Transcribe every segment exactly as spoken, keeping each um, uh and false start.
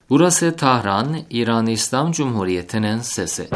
Burası Tahran, İran İslam Cumhuriyeti'nin sesi.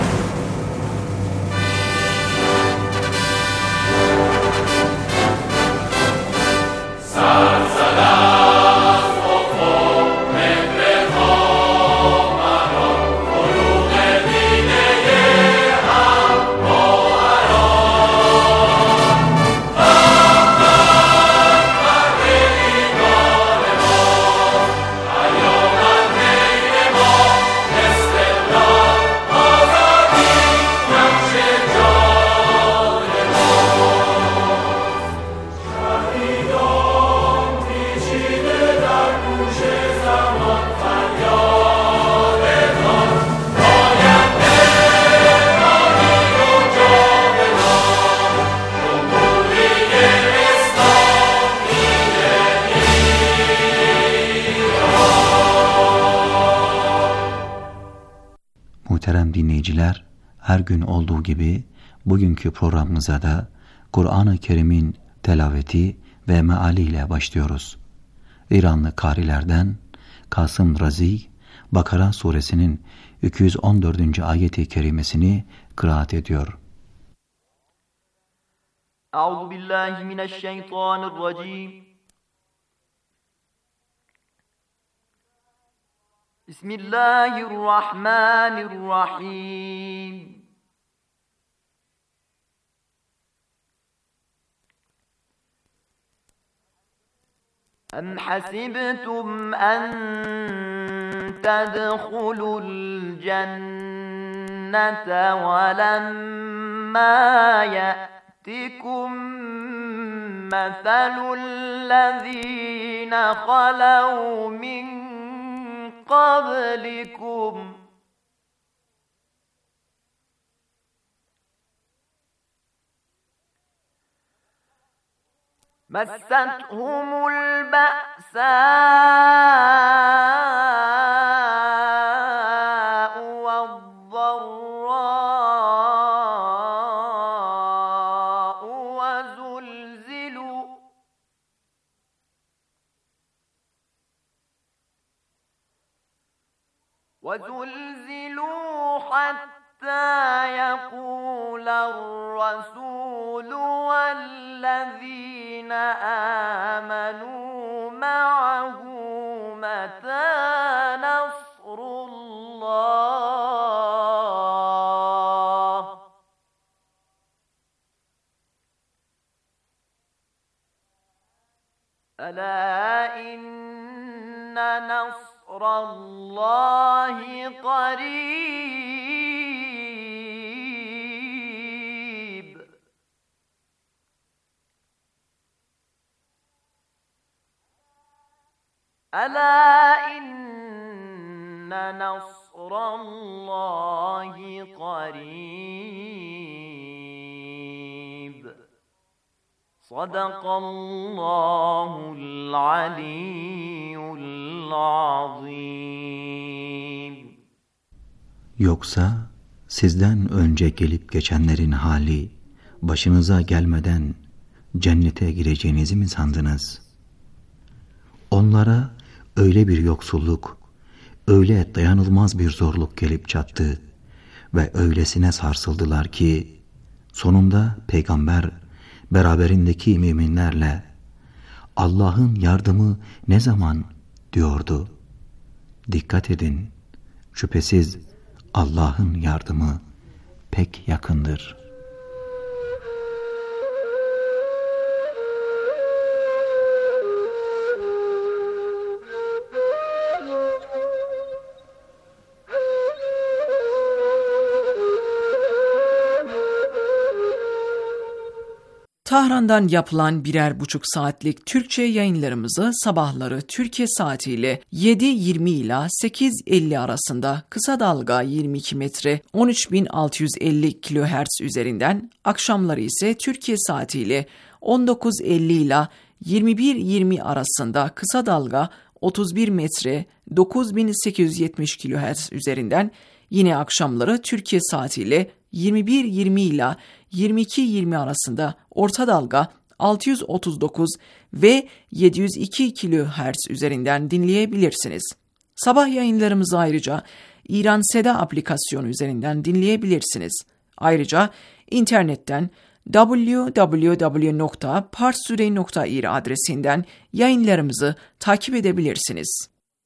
Muhterem dinleyiciler, her gün olduğu gibi bugünkü programımıza da Kur'an-ı Kerim'in telaveti ve mealiyle başlıyoruz. İranlı karilerden Kasım Razi, Bakara suresinin iki yüz on dördüncü ayeti kerimesini kıraat ediyor. Euzubillahimineşşeytanirracim. Bismillahirrahmanirrahim. Em hasibtum en tedhulul cennete ve lemma ye'tikum meselul lezine halav min قبلكم مستهم البأساء والضراء وزلزلوا وزلزلوا حتى يقول الرسول والذين آمنوا معه متى نصر الله ألا إن نصر الله قريب ألا إن نصر الله قريب صدق الله العلي العظيم. Yoksa sizden önce gelip geçenlerin hali başınıza gelmeden cennete gireceğinizi mi sandınız? Onlara öyle bir yoksulluk, öyle dayanılmaz bir zorluk gelip çattı ve öylesine sarsıldılar ki sonunda peygamber beraberindeki müminlerle Allah'ın yardımı ne zaman diyordu. Dikkat edin, şüphesiz Allah'ın yardımı pek yakındır. Tahran'dan yapılan birer buçuk saatlik Türkçe yayınlarımızı sabahları Türkiye saatiyle yedi yirmi ila sekiz elli arasında kısa dalga yirmi iki metre on üç bin altı yüz elli kilohertz üzerinden, akşamları ise Türkiye saatiyle on dokuz elli ila yirmi bir yirmi arasında kısa dalga otuz bir metre dokuz bin sekiz yüz yetmiş kilohertz üzerinden, yine akşamları Türkiye saatiyle yirmi bir yirmi ila yirmi iki yirmi arasında orta dalga altı yüz otuz dokuz ve yedi yüz iki kilohertz üzerinden dinleyebilirsiniz. Sabah yayınlarımızı ayrıca İran Seda aplikasyonu üzerinden dinleyebilirsiniz. Ayrıca internetten double-u double-u double-u nokta parstoday nokta ir adresinden yayınlarımızı takip edebilirsiniz.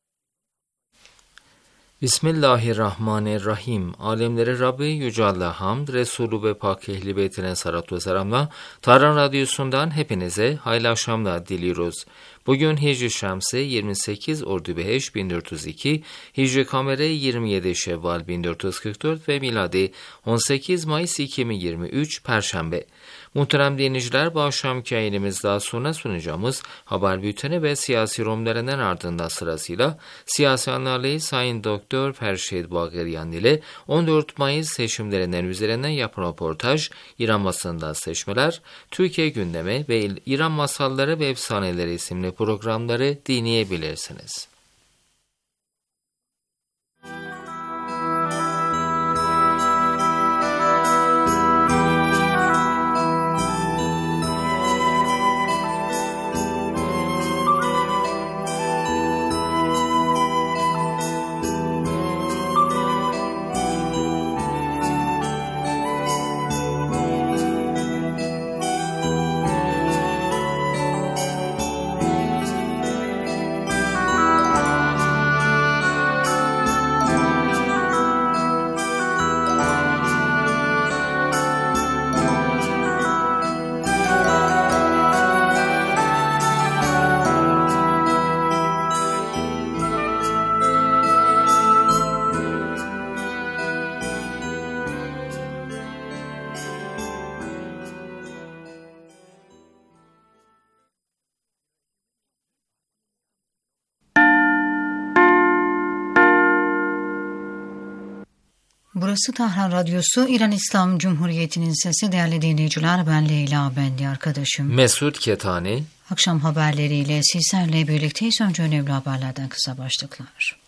Bismillahirrahmanirrahim. Alemleri Rabbi Yüce Allah hamd, Resulü ve Pak Ehli Beytine salat ve selamla Tahran Radyosu'ndan hepinize hayırlı akşamlar diliyoruz. Bugün Hicri Şemsi yirmi sekiz Ordubiheş bin dört yüz iki, Hicri Kameri yirmi yedi Şevval bin dört yüz kırk dört ve miladi on sekiz Mayıs iki bin yirmi üç Perşembe. Muhterem dinleyiciler, bu akşamki yayınımızda sonra sunacağımız haber bülteni ve siyasi romlarının ardından sırasıyla siyasi analiz Sayın Doktor Ferşid Bagheryan ile on dört Mayıs seçimlerinden üzerinden yapılan röportaj, İran basında seçmeler, Türkiye gündemi ve İran masalları ve efsaneleri isimli programları dinleyebilirsiniz. Burası Tahran Radyosu, İran İslam Cumhuriyeti'nin sesi. Değerli dinleyiciler, ben Leyla, ben de arkadaşım Mesut Ketani. Akşam haberleriyle sizlerle birlikteyiz. Önce önemli haberlerden kısa başlıklar.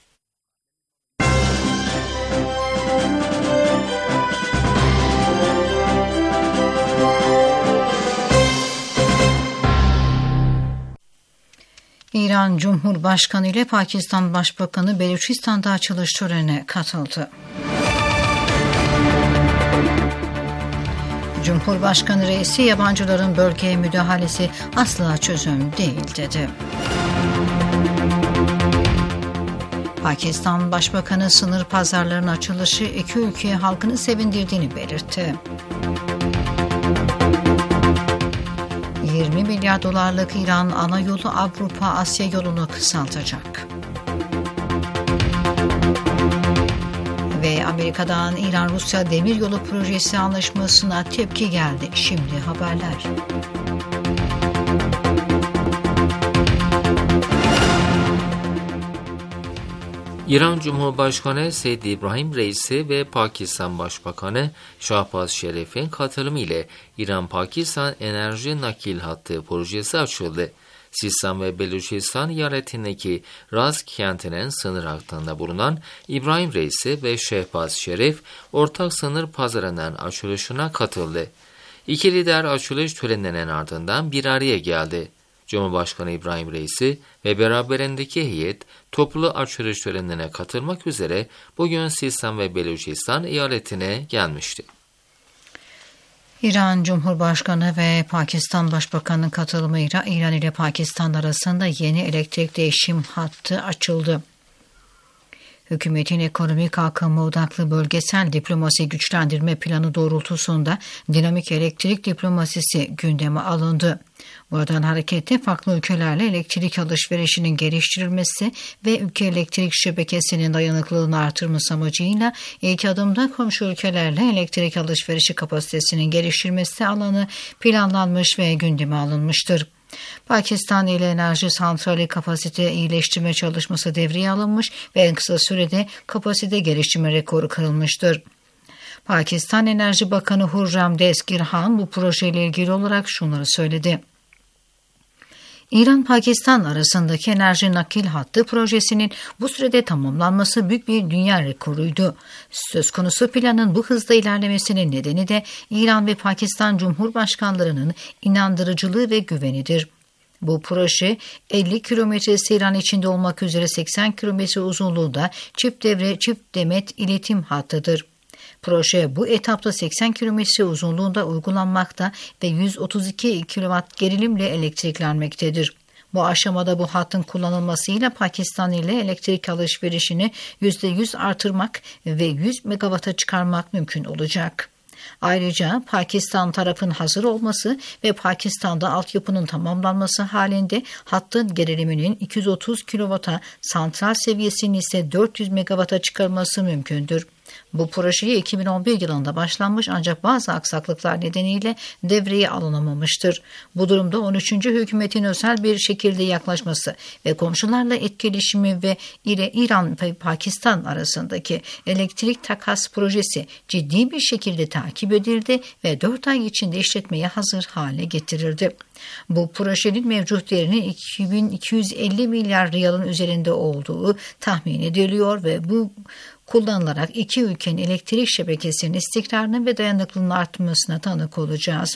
İran Cumhurbaşkanı ile Pakistan Başbakanı Beluçistan'da açılış törenine katıldı. Cumhurbaşkanı reisi yabancıların bölgeye müdahalesi asla çözüm değil dedi. Pakistan Başbakanı sınır pazarlarının açılışı iki ülke halkını sevindirdiğini belirtti. yirmi milyar dolarlık İran ana yolu Avrupa-Asya yolunu kısaltacak. Ve Amerika'dan İran-Rusya demiryolu projesi anlaşmasına tepki geldi. Şimdi haberler. İran Cumhurbaşkanı Seyyid İbrahim Reisi ve Pakistan Başbakanı Şahbaz Şerif'in katılımı ile İran-Pakistan Enerji Nakil Hattı projesi açıldı. Sistan ve Beluçistan eyaletindeki Raz kentinin sınır hattında bulunan İbrahim Reisi ve Şehbaz Şerif ortak sınır pazarının açılışına katıldı. İki lider açılış töreninin ardından bir araya geldi. Cumhurbaşkanı İbrahim Reisi ve beraberindeki heyet toplu açılış törenine katılmak üzere bugün Sistan ve Beluçistan eyaletine gelmişti. İran Cumhurbaşkanı ve Pakistan Başbakanı'nın katılımıyla İran ile Pakistan arasında yeni elektrik değişim hattı açıldı. Hükümetin ekonomik kalkınma odaklı bölgesel diplomasi güçlendirme planı doğrultusunda dinamik elektrik diplomasisi gündeme alındı. Buradan hareketle farklı ülkelerle elektrik alışverişinin geliştirilmesi ve ülke elektrik şebekesinin dayanıklılığını artırması amacıyla ilk adımda komşu ülkelerle elektrik alışverişi kapasitesinin geliştirilmesi alanı planlanmış ve gündeme alınmıştır. Pakistan ile enerji santrali kapasite iyileştirme çalışması devreye alınmış ve en kısa sürede kapasite geliştirme rekoru kırılmıştır. Pakistan Enerji Bakanı Hurram Destgirhan bu projeyle ilgili olarak şunları söyledi. İran-Pakistan arasındaki enerji nakil hattı projesinin bu sürede tamamlanması büyük bir dünya rekoruydu. Söz konusu planın bu hızda ilerlemesinin nedeni de İran ve Pakistan Cumhurbaşkanlarının inandırıcılığı ve güvenidir. Bu proje elli kilometresi İran içinde olmak üzere seksen kilometre uzunluğunda çift devre çift demet iletim hattıdır. Proje bu etapta seksen kilometre uzunluğunda uygulanmakta ve yüz otuz iki kilowatt gerilimle elektriklenmektedir. Bu aşamada bu hattın kullanılmasıyla Pakistan ile elektrik alışverişini yüzde yüz artırmak ve yüz megawata çıkarmak mümkün olacak. Ayrıca Pakistan tarafın hazır olması ve Pakistan'da altyapının tamamlanması halinde hattın geriliminin iki yüz otuz kilowata, santral seviyesinin ise dört yüz megawata çıkarılması mümkündür. Bu projeye iki bin on bir yılında başlanmış ancak bazı aksaklıklar nedeniyle devreye alınamamıştır. Bu durumda on üçüncü hükümetin özel bir şekilde yaklaşması ve komşularla etkileşimi ve ile İran ve Pakistan arasındaki elektrik takas projesi ciddi bir şekilde takip edildi ve dört ay içinde işletmeye hazır hale getirildi. Bu projenin mevcut değerinin iki bin iki yüz elli milyar riyalın üzerinde olduğu tahmin ediliyor ve bu kullanılarak iki ülkenin elektrik şebekesinin istikrarının ve dayanıklılığının artmasına tanık olacağız.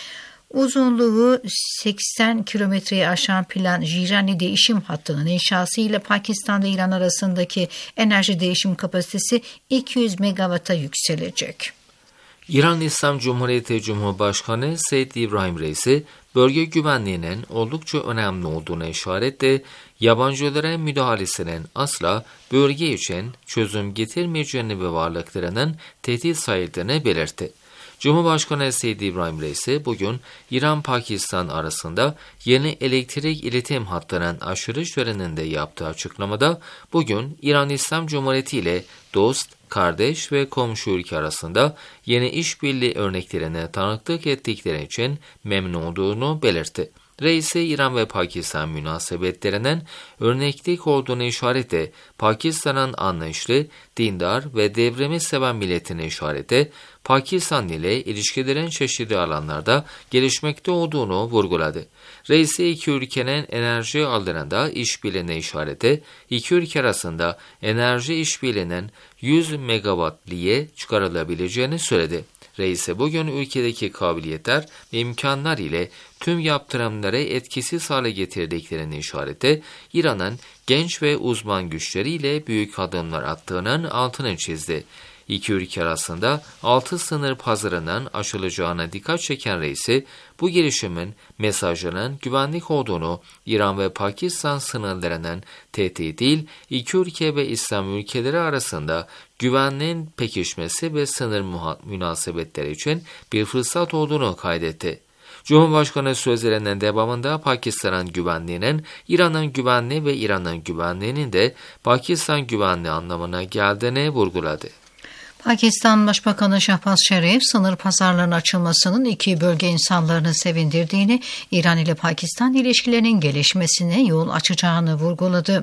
Uzunluğu seksen kilometreyi aşan plan Jirani değişim hattının inşası ile Pakistan ile İran arasındaki enerji değişim kapasitesi iki yüz megawata yükselecek. İran İslam Cumhuriyeti Cumhurbaşkanı Seyyid İbrahim Reisi, bölge güvenliğinin oldukça önemli olduğuna işaretle yabancılara müdahalesinin asla bölge için çözüm getirmeyeceğini ve varlıklarının tehdit sayıldığını belirtti. Cumhurbaşkanı Seyyid İbrahim Reisi bugün İran-Pakistan arasında yeni elektrik iletim hattının açılış töreninde yaptığı açıklamada bugün İran İslam Cumhuriyeti ile dost, kardeş ve komşu ülke arasında yeni işbirliği örneklerine tanıklık ettikleri için memnun olduğunu belirtti. Reisi İran ve Pakistan münasebetlerinin örneklik olduğunu işareti, Pakistan'ın anlayışlı, dindar ve devrimi seven milletine işareti, Pakistan ile ilişkilerin çeşitli alanlarda gelişmekte olduğunu vurguladı. Reisi iki ülkenin enerji alanında işbirliğine işareti, iki ülke arasında enerji işbirliğinin yüz megawattliğe çıkarılabileceğini söyledi. Reisi bugün ülkedeki kabiliyetler ve imkanlar ile tüm yaptırımları etkisiz hale getirdiklerini işareti, İran'ın genç ve uzman güçleriyle büyük adımlar attığının altını çizdi. İki ülke arasında altı sınır pazarının açılacağına dikkat çeken reisi, bu girişimin mesajının güvenlik olduğunu, İran ve Pakistan sınırlarının tehdit değil, iki ülke ve İslam ülkeleri arasında güvenliğin pekişmesi ve sınır münasebetleri için bir fırsat olduğunu kaydetti. Cumhurbaşkanı sözlerinin devamında Pakistan'ın güvenliğinin İran'ın güvenliği ve İran'ın güvenliğinin de Pakistan güvenliği anlamına geldiğini vurguladı. Pakistan Başbakanı Şahbaz Şerif, sınır pazarlarının açılmasının iki bölge insanlarını sevindirdiğini, İran ile Pakistan ilişkilerinin gelişmesine yol açacağını vurguladı.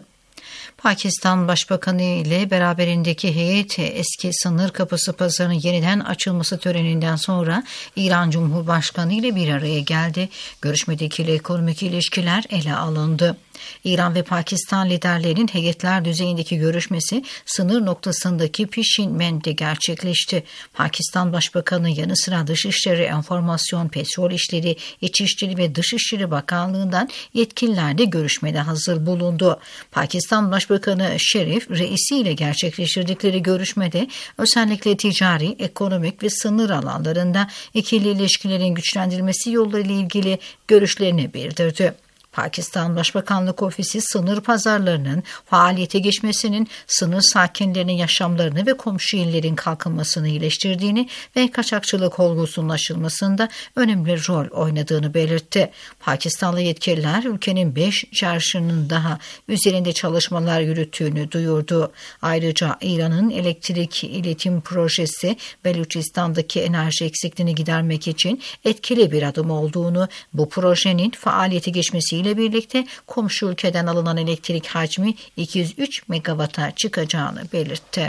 Pakistan Başbakanı ile beraberindeki heyet eski sınır kapısı pazarının yeniden açılması töreninden sonra İran Cumhurbaşkanı ile bir araya geldi. Görüşmedeki ekonomik ilişkiler ele alındı. İran ve Pakistan liderlerinin heyetler düzeyindeki görüşmesi sınır noktasındaki Pişinmen'de gerçekleşti. Pakistan Başbakanı yanı sıra Dışişleri, Enformasyon, Petrol İşleri, İçişleri ve Dışişleri Bakanlığı'ndan yetkililer de görüşmede hazır bulundu. Pakistan Başbakanı Şerif, reisi ile gerçekleştirdikleri görüşmede özellikle ticari, ekonomik ve sınır alanlarında ikili ilişkilerin güçlendirilmesi yollarıyla ilgili görüşlerini bildirdi. Pakistan Başbakanlık Ofisi sınır pazarlarının faaliyete geçmesinin sınır sakinlerinin yaşamlarını ve komşu illerin kalkınmasını iyileştirdiğini ve kaçakçılık olgusunun aşılmasında önemli rol oynadığını belirtti. Pakistanlı yetkililer ülkenin beş çarşının daha üzerinde çalışmalar yürüttüğünü duyurdu. Ayrıca İran'ın elektrik iletim projesi Beluçistan'daki enerji eksikliğini gidermek için etkili bir adım olduğunu, bu projenin faaliyete geçmesiyle ile birlikte komşu ülkeden alınan elektrik hacmi iki yüz üç megawata çıkacağını belirtti.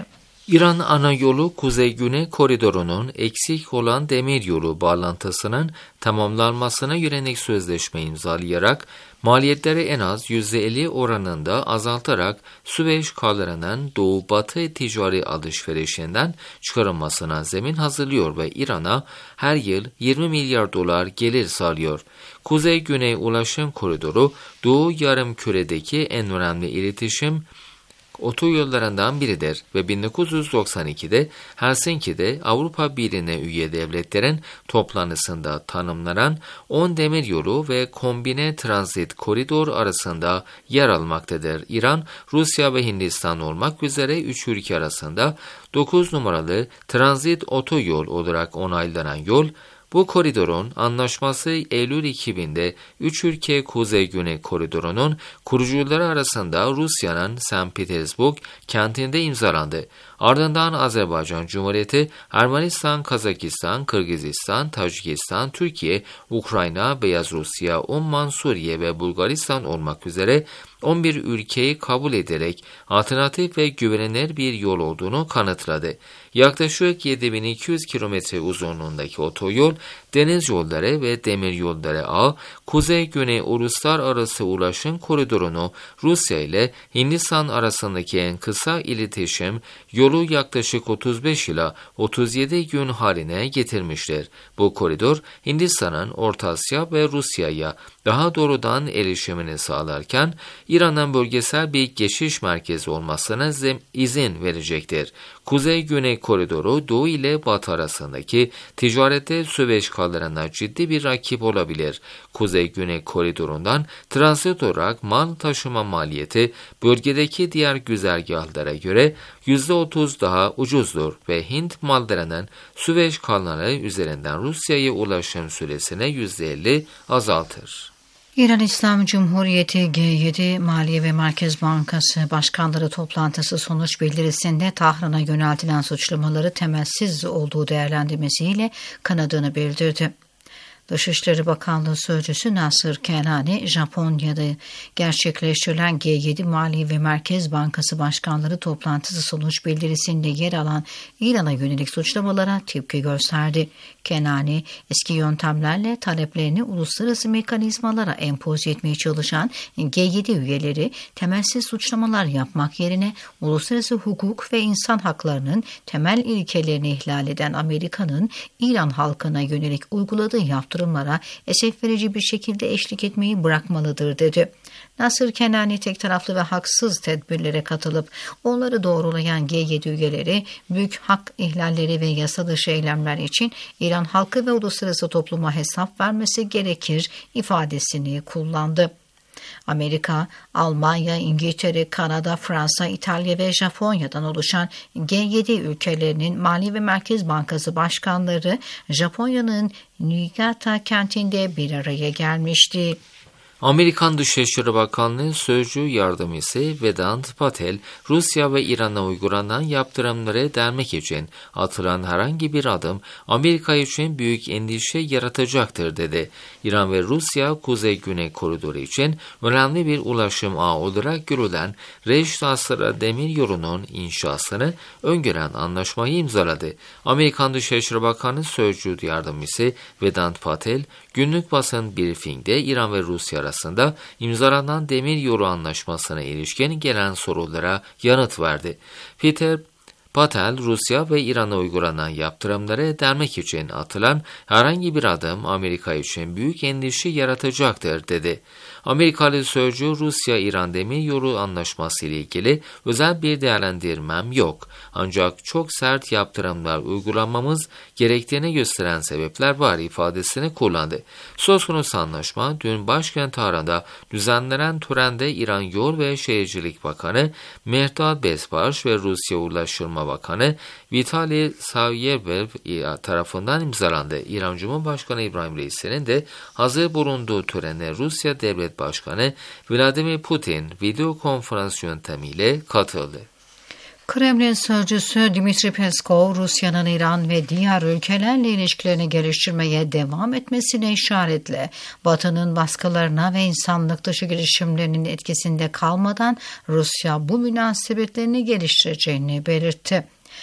İran ana yolu Kuzey-Güney koridorunun eksik olan demiryolu bağlantısının tamamlanmasına yönelik sözleşme imzalayarak maliyetleri en az yüzde elli oranında azaltarak Süveyş kanalının doğu-batı ticari alışverişinden çıkarılmasına zemin hazırlıyor ve İran'a her yıl yirmi milyar dolar gelir sağlıyor. Kuzey-Güney ulaşım koridoru Doğu Yarımküre'deki en önemli iletişim otoyollarından biridir ve bin dokuz yüz doksan ikide Helsinki'de Avrupa Birliği'ne üye devletlerin toplantısında tanımlanan on demiryolu ve kombine transit koridor arasında yer almaktadır. İran, Rusya ve Hindistan olmak üzere üç ülke arasında dokuz numaralı transit otoyol olarak onaylanan yol, bu koridorun anlaşması Eylül iki binde üç ülke Kuzey-Güney koridorunun kurucuları arasında Rusya'nın Sankt Petersburg kentinde imzalandı. Ardından Azerbaycan Cumhuriyeti, Ermenistan, Kazakistan, Kırgızistan, Tacikistan, Türkiye, Ukrayna, Beyaz Rusya, Umman, Suriye ve Bulgaristan olmak üzere on bir ülkeyi kabul ederek alternatif ve güvenilir bir yol olduğunu kanıtladı. Yaklaşık yedi bin iki yüz kilometre uzunluğundaki otoyol, deniz yolları ve demir yolları ağı, Kuzey-Güney uluslararası ulaşım koridorunu Rusya ile Hindistan arasındaki en kısa iletişim yolu yaklaşık otuz beş ila otuz yedi gün haline getirmiştir. Bu koridor Hindistan'ın Orta Asya ve Rusya'ya daha doğrudan erişimini sağlarken İran'ın bölgesel bir geçiş merkezi olmasına izin verecektir. Kuzey-Güney koridoru Doğu ile Batı arasındaki ticarette Süveyş kanalına ciddi bir rakip olabilir. Kuzey-Güney koridorundan transit olarak mal taşıma maliyeti bölgedeki diğer güzergahlara göre yüzde otuz daha ucuzdur ve Hint mallarının Süveyş kanalı üzerinden Rusya'ya ulaşım süresine yüzde elli azaltır. İran İslam Cumhuriyeti G yedi Maliye ve Merkez Bankası Başkanları toplantısı sonuç bildirisinde Tahran'a yöneltilen suçlamaları temelsiz olduğu değerlendirmesiyle kınadığını bildirdi. Dışişleri Bakanlığı Sözcüsü Nasır Kenani, Japonya'da gerçekleştirilen G yedi Maliye ve Merkez Bankası Başkanları toplantısı sonuç bildirisinde yer alan İran'a yönelik suçlamalara tepki gösterdi. Kenani, eski yöntemlerle taleplerini uluslararası mekanizmalara empoze etmeye çalışan G yedi üyeleri temelsiz suçlamalar yapmak yerine uluslararası hukuk ve insan haklarının temel ilkelerini ihlal eden Amerika'nın İran halkına yönelik uyguladığı yaptırımlara esef verici bir şekilde eşlik etmeyi bırakmalıdır dedi. Nasır Kenani tek taraflı ve haksız tedbirlere katılıp onları doğrulayan G yedi üyeleri büyük hak ihlalleri ve yasa dışı eylemler için İran halkı ve uluslararası topluma hesap vermesi gerekir ifadesini kullandı. Amerika, Almanya, İngiltere, Kanada, Fransa, İtalya ve Japonya'dan oluşan G yedi ülkelerinin Mali ve Merkez Bankası başkanları Japonya'nın Niigata kentinde bir araya gelmişti. Amerikan Dışişleri Bakanlığı Sözcü Yardımcısı Vedant Patel, Rusya ve İran'a uygulanan yaptırımları delmek için atılan herhangi bir adım Amerika için büyük endişe yaratacaktır dedi. İran ve Rusya Kuzey-Güney koridoru için önemli bir ulaşım ağı olarak görülen Reşit-Asra demir yolunun inşasını öngören anlaşmayı imzaladı. Amerikan Dışişleri Bakanı Sözcü Yardımcısı Vedant Patel, günlük basın briefingde İran ve Rusya arasında imzalanan demir yolu anlaşmasına ilişkin gelen sorulara yanıt verdi. Peter Patel, Rusya ve İran'a uygulanan yaptırımları delmek için atılan herhangi bir adım Amerika için büyük endişe yaratacaktır dedi. Amerikalı sözcü Rusya-İran demiryolu anlaşması ile ilgili özel bir değerlendirmem yok. Ancak çok sert yaptırımlar uygulamamız gerektiğini gösteren sebepler var ifadesini kullandı. Söz konusu anlaşma dün başkent Tahran'da düzenlenen törende İran Yol ve Şehircilik Bakanı Mehrdad Besbaş ve Rusya Ulaştırma Bakanı Vitali Savyev tarafından imzalandı. İran Cumhurbaşkanı İbrahim Reis'in de hazır bulunduğu törene Rusya Devlet Başkanı Vladimir Putin video konferans yöntemiyle katıldı. Kremlin sözcüsü Dmitri Peskov, Rusya'nın İran ve diğer ülkelerle ilişkilerini geliştirmeye devam etmesine işaretle Batı'nın baskılarına ve insanlık dışı girişimlerinin etkisinde kalmadan Rusya bu münasebetlerini geliştireceğini belirtti.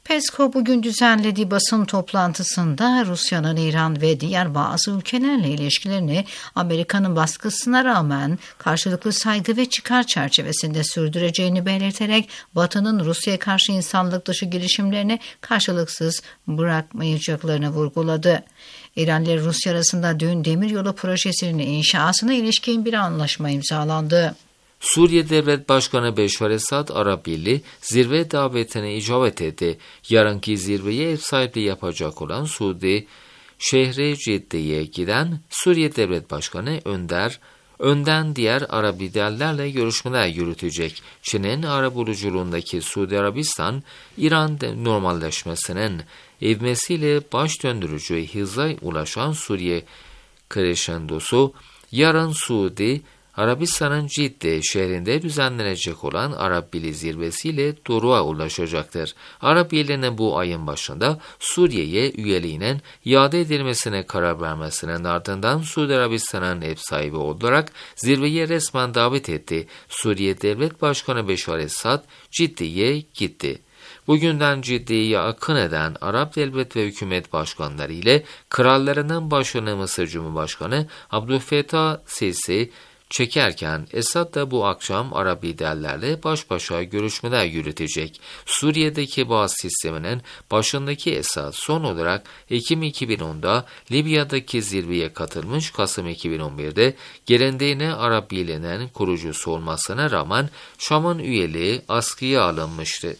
Peskov bugün düzenlediği basın toplantısında Rusya'nın İran ve diğer bazı ülkelerle ilişkilerini Amerika'nın baskısına rağmen karşılıklı saygı ve çıkar çerçevesinde sürdüreceğini belirterek Batı'nın Rusya'ya karşı insanlık dışı girişimlerini karşılıksız bırakmayacaklarını vurguladı. İran ile Rusya arasında dün demiryolu projesinin inşasına ilişkin bir anlaşma imzalandı. Suriye Devlet Başkanı Beşar Esad Arap Birliği zirve davetine icabet etti. Yarınki zirveye ev sahipliği yapacak olan Suudi şehri Cidde'ye giden Suriye Devlet Başkanı Önder, önden diğer Arap liderlerle görüşmeler yürütecek. Çin'in arabuluculuğundaki Suudi Arabistan, İran normalleşmesinin ivmesiyle baş döndürücü hıza ulaşan Suriye kreşendosu, yarın Suudi Arabistan'ın Cidde şehrinde düzenlenecek olan Arap Birliği zirvesiyle doruğa ulaşacaktır. Arap Birliği'nin bu ayın başında Suriye'ye üyeliğinin iade edilmesine karar vermesinin ardından Suudi Arabistan'ın ev sahibi olarak zirveye resmen davet etti. Suriye Devlet Başkanı Beşar Esad Cidde'ye gitti. Bugünden Cidde'ye akın eden Arap devlet ve hükümet başkanları ile krallarının başkanı Mısır Cumhurbaşkanı Abdülfettah Sisi çekerken Esad da bu akşam Arap liderlerle baş başa görüşmeler yürütecek. Suriye'deki Baas sisteminin başındaki Esad son olarak Ekim iki bin onda Libya'daki zirveye katılmış, Kasım iki bin on birde geleneğine Arap Birliği'nin kurucusu olmasına rağmen Şam'ın üyeliği askıya alınmıştı.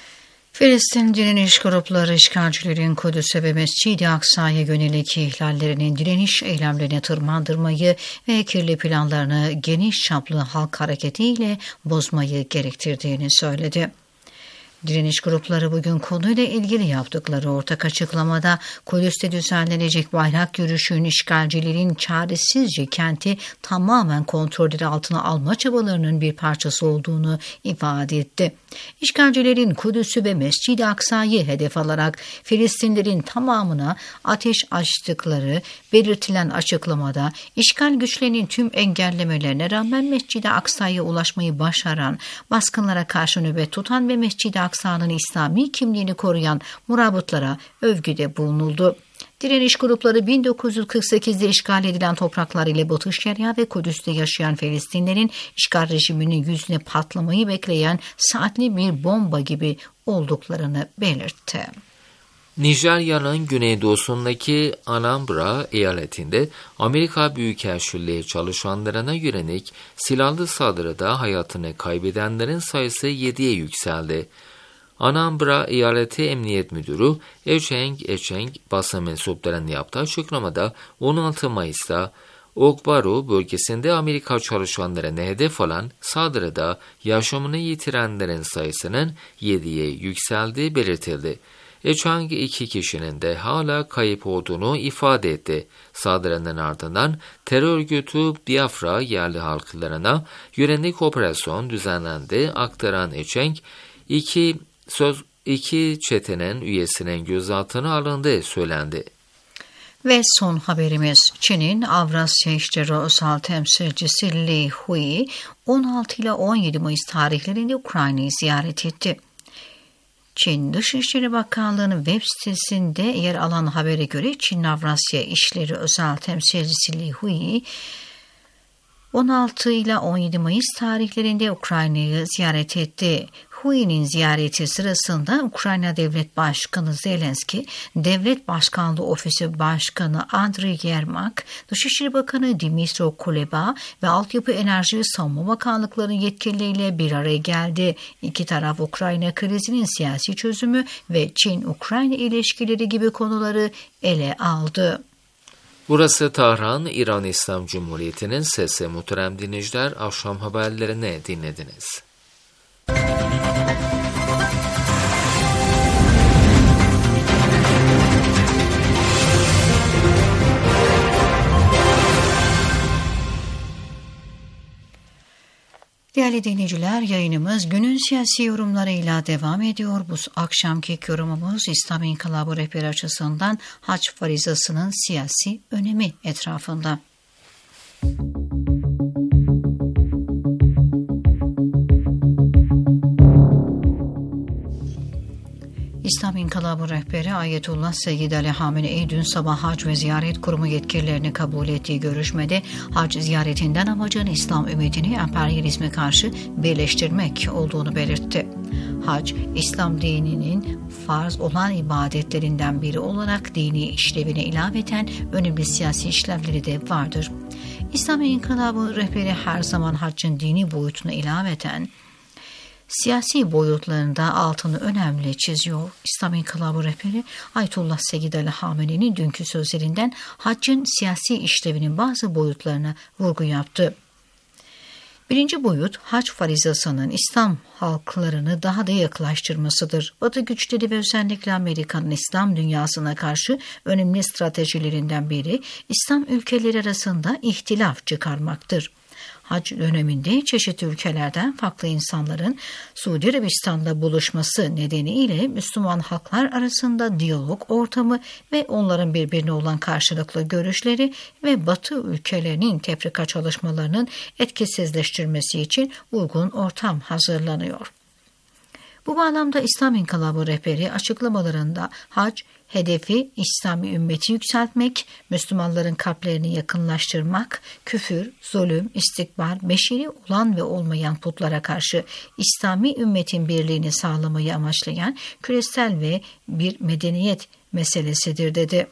Filistin direniş grupları işgalcilerin Kudüs'e ve Mescid-i Aksa'ya yönelik ihlallerinin direniş eylemlerine tırmandırmayı ve kirli planlarını geniş çaplı halk hareketiyle bozmayı gerektirdiğini söyledi. Direniş grupları bugün konuyla ilgili yaptıkları ortak açıklamada Kudüs'te düzenlenecek bayrak yürüyüşünün işgalcilerin çaresizce kenti tamamen kontrolleri altına alma çabalarının bir parçası olduğunu ifade etti. İşgalcilerin Kudüs'ü ve Mescid-i Aksa'yı hedef alarak Filistinlerin tamamına ateş açtıkları belirtilen açıklamada işgal güçlerinin tüm engellemelerine rağmen Mescid-i Aksa'ya ulaşmayı başaran, baskınlara karşı nöbet tutan ve Mescid-i Aksa'nın İslami kimliğini koruyan murabıtlara övgüde bulunuldu. Direniş grupları bin dokuz yüz kırk sekizde işgal edilen topraklar ile Batı Şeria ve Kudüs'te yaşayan Filistinlerin işgal rejiminin yüzüne patlamayı bekleyen saatli bir bomba gibi olduklarını belirtti. Nijerya'nın güneydoğusundaki Anambra eyaletinde Amerika Büyükelçiliği çalışanlarına yönelik silahlı saldırıda hayatını kaybedenlerin sayısı yediye yükseldi. Anambra Eyaleti Emniyet Müdürü Echeng Echeng basın mensuplarının yaptığı açıklamada on altı Mayıs'ta Ogbaru bölgesinde Amerika çalışanlarına hedef alan saldırıda yaşamını yitirenlerin sayısının yediye yükseldiği belirtildi. Echeng iki kişinin de hala kayıp olduğunu ifade etti. Saldırının ardından terör örgütü Biafra yerli halklarına yönelik operasyon düzenlendi aktaran Echeng, iki söz iki çetenin üyesinin gözaltına alındığı söylendi. Ve son haberimiz, Çin'in Avrasya İşleri Özel Temsilcisi Li Hui on altı ile on yedi Mayıs tarihlerinde Ukrayna'yı ziyaret etti. Çin Dışişleri Bakanlığı'nın web sitesinde yer alan habere göre Çin Avrasya İşleri Özel Temsilcisi Li Hui on altı ile on yedi Mayıs tarihlerinde Ukrayna'yı ziyaret etti. Hui'nin ziyareti sırasında Ukrayna Devlet Başkanı Zelenski, Devlet Başkanlığı Ofisi Başkanı Andriy Yermak, Dışişleri Bakanı Dmytro Kuleba ve Altyapı Enerji ve Savunma Bakanlıklarının yetkilileriyle bir araya geldi. İki taraf Ukrayna krizinin siyasi çözümü ve Çin-Ukrayna ilişkileri gibi konuları ele aldı. Burası Tahran, İran İslam Cumhuriyeti'nin sesi. Muhterem dinleyiciler, akşam haberlerini dinlediniz. Değerli dinleyiciler, yayınımız günün siyasi yorumlarıyla devam ediyor. Bu akşamki yorumumuz İslam İnkılabı rehberi açısından hac farizasının siyasi önemi etrafında. İslam İnkılabı rehberi Ayetullah Seyyid Ali Hamenei dün sabah Hac ve Ziyaret Kurumu yetkililerini kabul ettiği görüşmede hac ziyaretinden amacın İslam ümmetini emperyalizme karşı birleştirmek olduğunu belirtti. Hac, İslam dininin farz olan ibadetlerinden biri olarak dini işlevine ilaveten önemli siyasi işlevleri de vardır. İslam İnkılabı rehberi her zaman haccın dini boyutuna ilaveten siyasi boyutlarında altını önemli çiziyor. İslam İnkılabı rehberi Ayetullah Seyyid Ali Hamenei'nin dünkü sözlerinden haccın siyasi işlevinin bazı boyutlarına vurgu yaptı. Birinci boyut, hac farizasının İslam halklarını daha da yaklaştırmasıdır. Batı güçleri ve özellikle Amerika'nın İslam dünyasına karşı önemli stratejilerinden biri İslam ülkeleri arasında ihtilaf çıkarmaktır. Hac döneminde çeşitli ülkelerden farklı insanların Suudi Arabistan'da buluşması nedeniyle Müslüman halklar arasında diyalog ortamı ve onların birbirine olan karşılıklı görüşleri ve Batı ülkelerinin tefrika çalışmalarının etkisizleştirmesi için uygun ortam hazırlanıyor. Bu bağlamda İslam İnkılabı rehberi açıklamalarında hac, hedefi İslami ümmeti yükseltmek, Müslümanların kalplerini yakınlaştırmak, küfür, zulüm, istikbar, beşeri olan ve olmayan putlara karşı İslami ümmetin birliğini sağlamayı amaçlayan küresel ve bir medeniyet meselesidir dedi.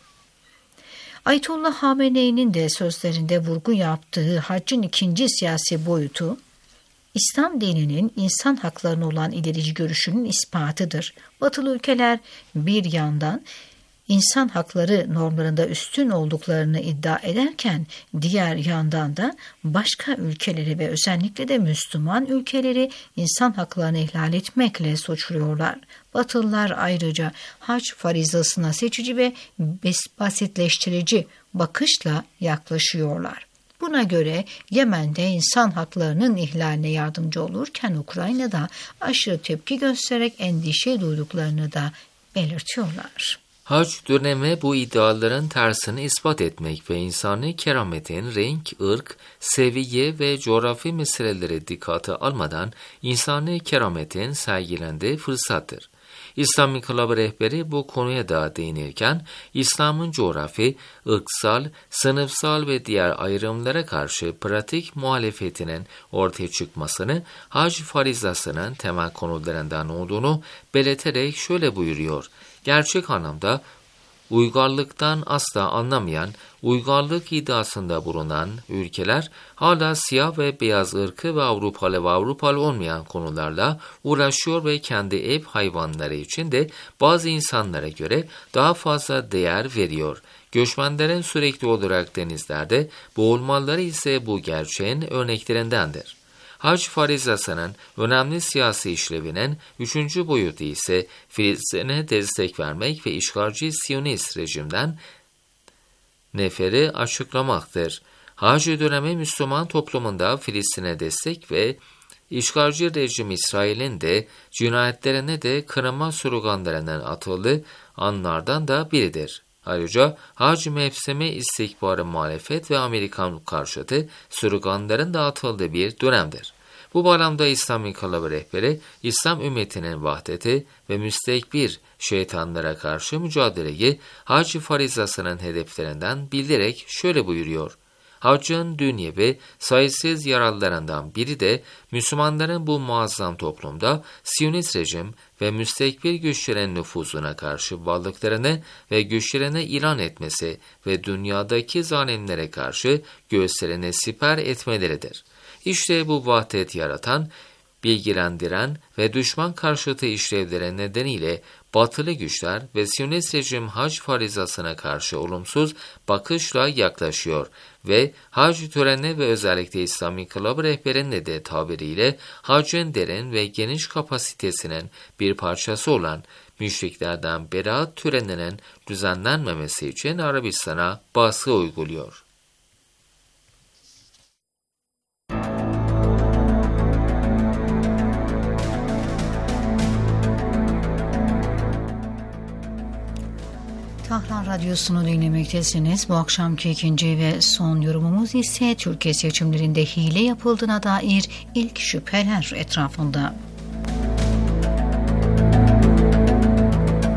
Ayetullah Hamenei'nin de sözlerinde vurgu yaptığı haccın ikinci siyasi boyutu, İslam dininin insan haklarına olan ilerici görüşünün ispatıdır. Batılı ülkeler bir yandan insan hakları normlarında üstün olduklarını iddia ederken diğer yandan da başka ülkeleri ve özellikle de Müslüman ülkeleri insan haklarını ihlal etmekle suçluyorlar. Batılılar ayrıca hac farizasına seçici ve basitleştirici bakışla yaklaşıyorlar. Buna göre Yemen'de insan haklarının ihlaline yardımcı olurken Ukrayna'da aşırı tepki göstererek endişe duyduklarını da belirtiyorlar. Hac dönemi bu iddiaların tersini ispat etmek ve insani kerametin renk, ırk, seviye ve coğrafi meseleleri dikkate almadan insani kerametin sergilendiği fırsattır. İslam İnkılabı rehberi bu konuya da değinirken, İslam'ın coğrafi, ırksal, sınıfsal ve diğer ayrımlara karşı pratik muhalefetinin ortaya çıkmasını hac farizasının temel konularından olduğunu belirterek şöyle buyuruyor: gerçek anlamda uygarlıktan asla anlamayan, uygarlık iddiasında bulunan ülkeler hala siyah ve beyaz ırkı ve Avrupalı ve Avrupalı olmayan konularla uğraşıyor ve kendi ev hayvanları için de bazı insanlara göre daha fazla değer veriyor. Göçmenlerin sürekli olarak denizlerde boğulmaları ise bu gerçeğin örneklerindendir. Hac farizasının önemli siyasi işlevinin üçüncü boyutu ise Filistin'e destek vermek ve işgalci Siyonist rejimden neferi açıklamaktır. Hac dönemi Müslüman toplumunda Filistin'e destek ve işgalci rejim İsrail'in de cinayetlerine de kınama sloganlarının atıldığı anlardan da biridir. Ayrıca hac mevsimi istikbara muhalefet ve Amerikan karşıtı sloganların da atıldığı bir dönemdir. Bu bağlamda İslam İnkılabı rehberi, İslam ümmetinin vahdeti ve müstekbir şeytanlara karşı mücadeleyi hac farizasının hedeflerinden bildirerek şöyle buyuruyor: Haccın dünyevi sayısız yararlarından biri de Müslümanların bu muazzam toplumda Siyonist rejim ve müstekbir güçlerin nüfuzuna karşı varlıklarını ve güçlerini ilan etmesi ve dünyadaki zalimlere karşı göğüslerini siper etmeleridir. İşte bu vahdet yaratan, bilgilendiren ve düşman karşıtı işlevleri nedeniyle batılı güçler ve Siyonist rejim hac farizasına karşı olumsuz bakışla yaklaşıyor ve hac töreni ve özellikle İslam İnkılabı rehberinin de tabiriyle hacın derin ve geniş kapasitesinin bir parçası olan müşriklerden beraat töreninin düzenlenmemesi için Arabistan'a baskı uyguluyor. Tahran Radyosu'nu dinlemektesiniz. Bu akşamki ikinci ve son yorumumuz ise Türkiye seçimlerinde hile yapıldığına dair ilk şüpheler etrafında.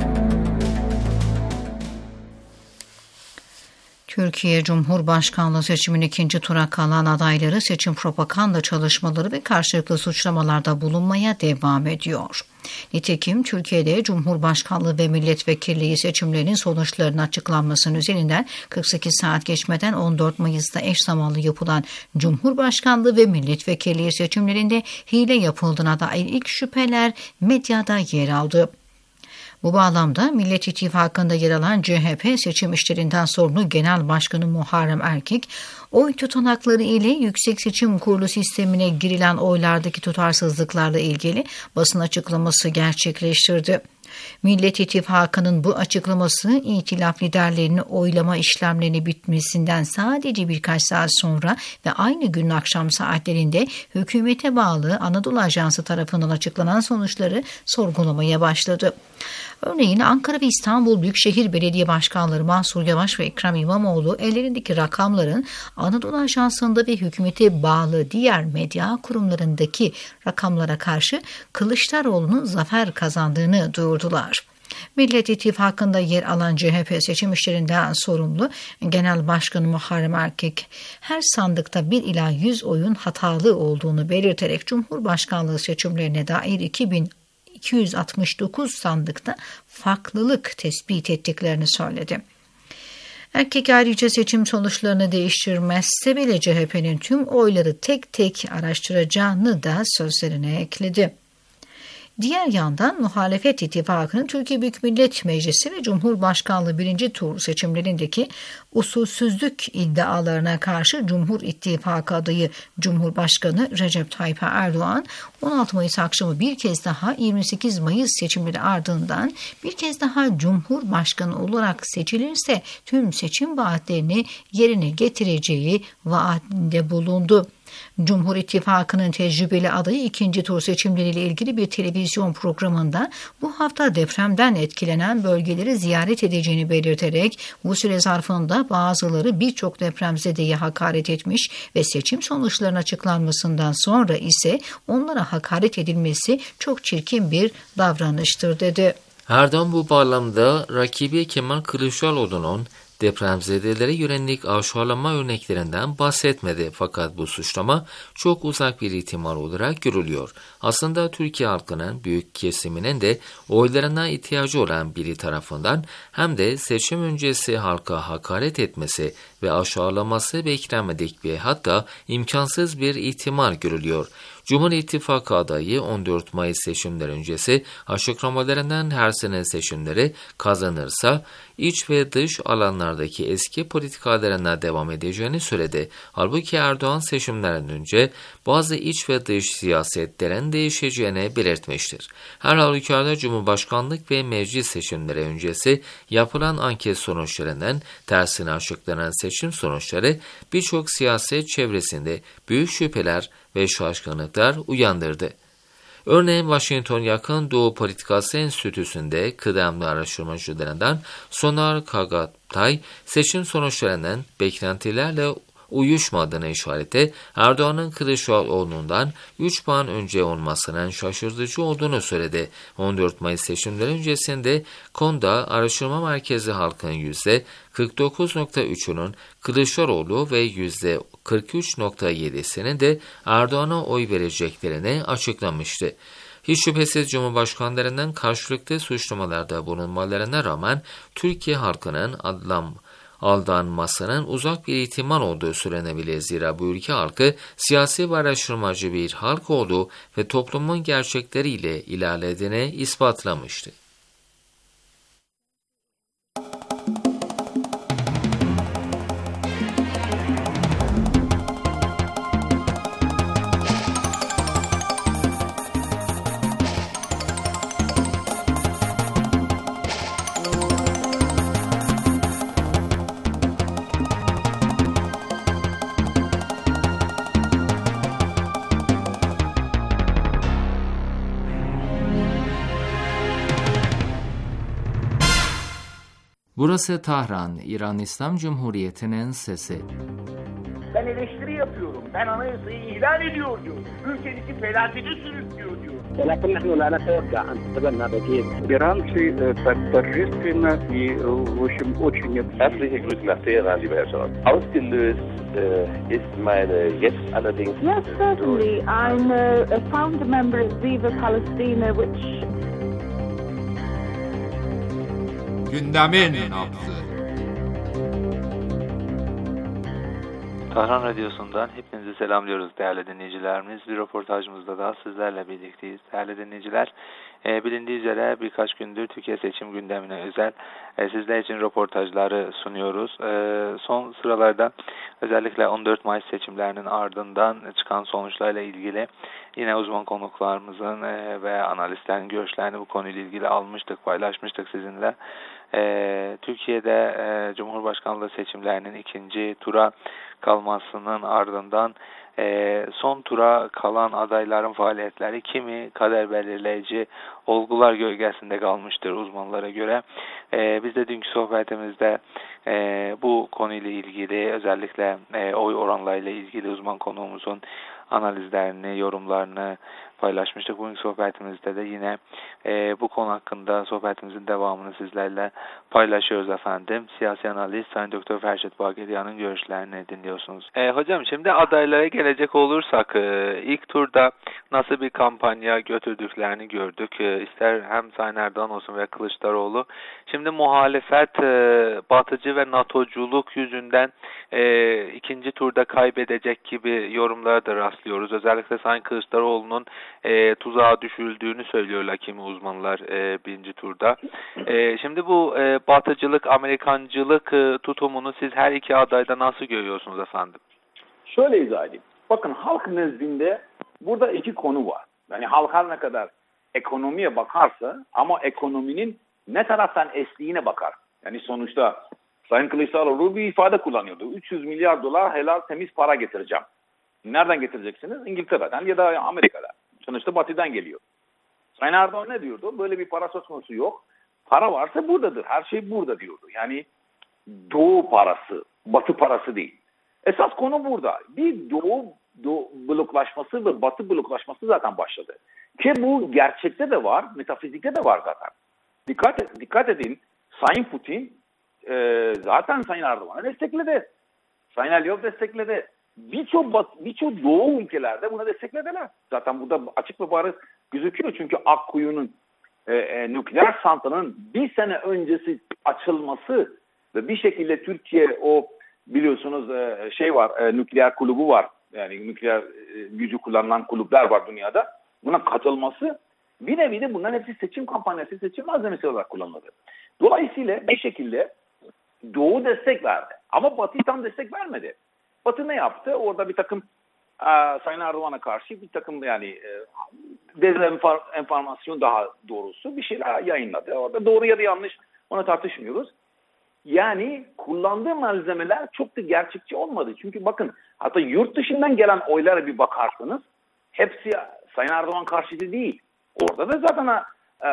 Türkiye Cumhurbaşkanlığı seçiminin ikinci tura kalan adayları seçim propaganda çalışmaları ve karşılıklı suçlamalarda bulunmaya devam ediyor. Nitekim Türkiye'de Cumhurbaşkanlığı ve milletvekilliği seçimlerinin sonuçlarının açıklanmasının üzerinden kırk sekiz saat geçmeden on dört Mayıs'ta eş zamanlı yapılan Cumhurbaşkanlığı ve milletvekilliği seçimlerinde hile yapıldığına dair ilk şüpheler medyada yer aldı. Bu bağlamda Millet İttifakı'nda yer alan C H P seçim işlerinden sorumlu Genel Başkanı Muharrem Erkek, oy tutanakları ile Yüksek Seçim Kurulu sistemine girilen oylardaki tutarsızlıklarla ilgili basın açıklaması gerçekleştirdi. Millet İttifakı'nın bu açıklaması İtilaf liderlerinin oylama işlemlerinin bitmesinden sadece birkaç saat sonra ve aynı gün akşam saatlerinde hükümete bağlı Anadolu Ajansı tarafından açıklanan sonuçları sorgulamaya başladı. Örneğin Ankara ve İstanbul Büyükşehir Belediye Başkanları Mansur Yavaş ve Ekrem İmamoğlu ellerindeki rakamların Anadolu Ajansı'nda ve hükümete bağlı diğer medya kurumlarındaki rakamlara karşı Kılıçdaroğlu'nun zafer kazandığını duyurdular. Millet İttifakı'nda yer alan C H P seçim işlerinden sorumlu Genel Başkanı Muharrem Erkek, her sandıkta bir ila yüz oyun hatalı olduğunu belirterek Cumhurbaşkanlığı seçimlerine dair iki bin iki yüz altmış dokuz sandıkta farklılık tespit ettiklerini söyledi. Erkek ayrıca seçim sonuçlarını değiştirmezse bile C H P'nin tüm oyları tek tek araştıracağını da sözlerine ekledi. Diğer yandan muhalefet ittifakının Türkiye Büyük Millet Meclisi ve Cumhurbaşkanlığı birinci tur seçimlerindeki usulsüzlük iddialarına karşı Cumhur İttifakı adayı Cumhurbaşkanı Recep Tayyip Erdoğan on altı Mayıs akşamı bir kez daha yirmi sekiz Mayıs seçimleri ardından bir kez daha Cumhurbaşkanı olarak seçilirse tüm seçim vaatlerini yerine getireceği vaadinde bulundu. Cumhur İttifakı'nın tecrübeli adayı ikinci tur seçimleriyle ilgili bir televizyon programında bu hafta depremden etkilenen bölgeleri ziyaret edeceğini belirterek bu süre zarfında bazıları birçok depremzedeye hakaret etmiş ve seçim sonuçlarının açıklanmasından sonra ise onlara hakaret edilmesi çok çirkin bir davranıştır dedi. Erdoğan bu bağlamda rakibi Kemal Kılıçdaroğlu'nun depremzedelere yönelik aşağılama örneklerinden bahsetmedi, fakat bu suçlama çok uzak bir ihtimal olarak görülüyor. Aslında Türkiye halkının büyük kesiminin de oylarına ihtiyacı olan biri tarafından hem de seçim öncesi halka hakaret etmesi ve aşağılaması beklenmedik bir, hatta imkansız bir ihtimal görülüyor. Cumhur İttifakı adayı on dört Mayıs seçimleri öncesi açıklamalarından her sene seçimleri kazanırsa iç ve dış alanlardaki eski politikalarına devam edeceğini söyledi. Halbuki Erdoğan seçimlerden önce bazı iç ve dış siyasetlerin değişeceğini belirtmiştir. Her halükarda Cumhurbaşkanlık ve meclis seçimleri öncesi yapılan anket sonuçlarından tersine açıklanan seçim sonuçları birçok siyaset çevresinde büyük şüpheler ve şaşkınlıklar uyandırdı. Örneğin Washington Yakın Doğu Politikası Enstitüsü'nde kıdemli araştırmacılarından Sonar Kagatay seçim sonuçlarının beklentilerle uyuşmadığını işareti Erdoğan'ın Kılıçdaroğlu'ndan üç puan önce olmasının şaşırtıcı olduğunu söyledi. on dört Mayıs seçimleri öncesinde Konda Araştırma Merkezi halkın yüzde kırk dokuz nokta üçünün Kılıçdaroğlu ve yüzde kırk üç nokta yedisinin de Erdoğan'a oy vereceklerini açıklamıştı. Hiç şüphesiz Cumhurbaşkanlarının karşılıklı suçlamalarda bulunmalarına rağmen Türkiye halkının adlam aldanmasının uzak bir ihtimal olduğu söylenebilir. Zira bu ülke halkı siyasi ve araştırmacı bir halk olduğu ve toplumun gerçekleriyle ilerlediğini ispatlamıştı. Burası Tahran, İran İslam Cumhuriyeti'nin sesi. Ben eleştiri yapıyorum. Ben anayasayı ihlal ediyor diyor. Ülkedeki felaketi sürüklüyor diyor. ولكن نحن لا نتوقع أن تتبنى بديل. Иран торжественно и, в общем, очень... Herzliche Grüße nach Teheran, lieber Herr Scholz. Ausgelöst äh, ist meine jetzt allerdings... Yes, certainly. I'm a, a founder member of Viva Palestina, which... Gündemin nabzı. Tahran Radyosu'ndan hepinizi selamlıyoruz değerli dinleyicilerimiz. Bir röportajımızda da sizlerle birlikteyiz. Değerli dinleyiciler, e, bilindiği üzere birkaç gündür Türkiye seçim gündemine özel e, sizler için röportajları sunuyoruz. E, son sıralarda özellikle on dört Mayıs seçimlerinin ardından çıkan sonuçlarla ilgili yine uzman konuklarımızın e, ve analistlerin görüşlerini bu konuyla ilgili almıştık, paylaşmıştık sizinle. Ee, Türkiye'de e, Cumhurbaşkanlığı seçimlerinin ikinci tura kalmasının ardından e, son tura kalan adayların faaliyetleri kimi kader belirleyici olgular gölgesinde kalmıştır uzmanlara göre. E, biz de dünkü sohbetimizde e, bu konuyla ilgili özellikle e, oy oranlarıyla ilgili uzman konuğumuzun analizlerini, yorumlarını paylaşmıştık. Bugün sohbetimizde de yine e, bu konu hakkında sohbetimizin devamını sizlerle paylaşıyoruz efendim. Siyasi analist Sayın Doktor Ferşet Bagiryan'ın görüşlerini dinliyorsunuz. E, hocam şimdi adaylara gelecek olursak e, ilk turda nasıl bir kampanya götürdüklerini gördük. E, ister hem Sayın Erdoğan olsun veya Kılıçdaroğlu. Şimdi muhalefet e, batıcı ve NATO'culuk yüzünden e, ikinci turda kaybedecek gibi yorumlara da rastlıyoruz. Özellikle Sayın Kılıçdaroğlu'nun E, tuzağa düşürüldüğünü söylüyorlar kimi uzmanlar e, birinci turda. E, şimdi bu e, batıcılık, Amerikancılık e, tutumunu siz her iki adayda nasıl görüyorsunuz efendim? Şöyle izah edeyim. Bakın halk nezdinde burada iki konu var. Yani halk her ne kadar ekonomiye bakarsa ama ekonominin ne taraftan estiğine bakar. Yani sonuçta Sayın Kılıçdaroğlu bir ifade kullanıyordu. üç yüz milyar dolar helal temiz para getireceğim. Nereden getireceksiniz? İngiltere'den ya da Amerika'dan. Sonuçta batıdan geliyor. Sayın Erdoğan ne diyordu? Böyle bir para söz konusu yok. Para varsa buradadır. Her şey burada diyordu. Yani doğu parası, batı parası değil. Esas konu burada. Bir doğu, doğu bloklaşması ve batı bloklaşması zaten başladı. Ki bu gerçekte de var, metafizikte de var zaten. Dikkat, dikkat edin, Sayın Putin e, zaten Sayın Erdoğan'ı destekledi. Sayın Aliyev destekledi. Birçok birçok doğu ülkelerde buna desteklediler. Zaten burada açık ve bariz gözüküyor. Çünkü Akkuyu'nun e, e, nükleer santralının bir sene öncesi açılması ve bir şekilde Türkiye o biliyorsunuz e, şey var, e, nükleer kulübü var. Yani nükleer e, gücü kullanılan kulüpler var dünyada. Buna katılması bir nevi de bunların hepsi seçim kampanyası, seçim malzemesi olarak kullanıldı. Dolayısıyla bir şekilde Doğu destek verdi. Ama Batı tam destek vermedi. Batı ne yaptı? Orada bir takım e, Sayın Erdoğan'a karşı bir takım yani e, dezenformasyon daha doğrusu bir şeyler yayınladı. Orada doğru ya da yanlış onu tartışmıyoruz. Yani kullandığı malzemeler çok da gerçekçi olmadı. Çünkü bakın hatta yurt dışından gelen oylara bir bakarsanız hepsi Sayın Erdoğan karşıtı değil. Orada da zaten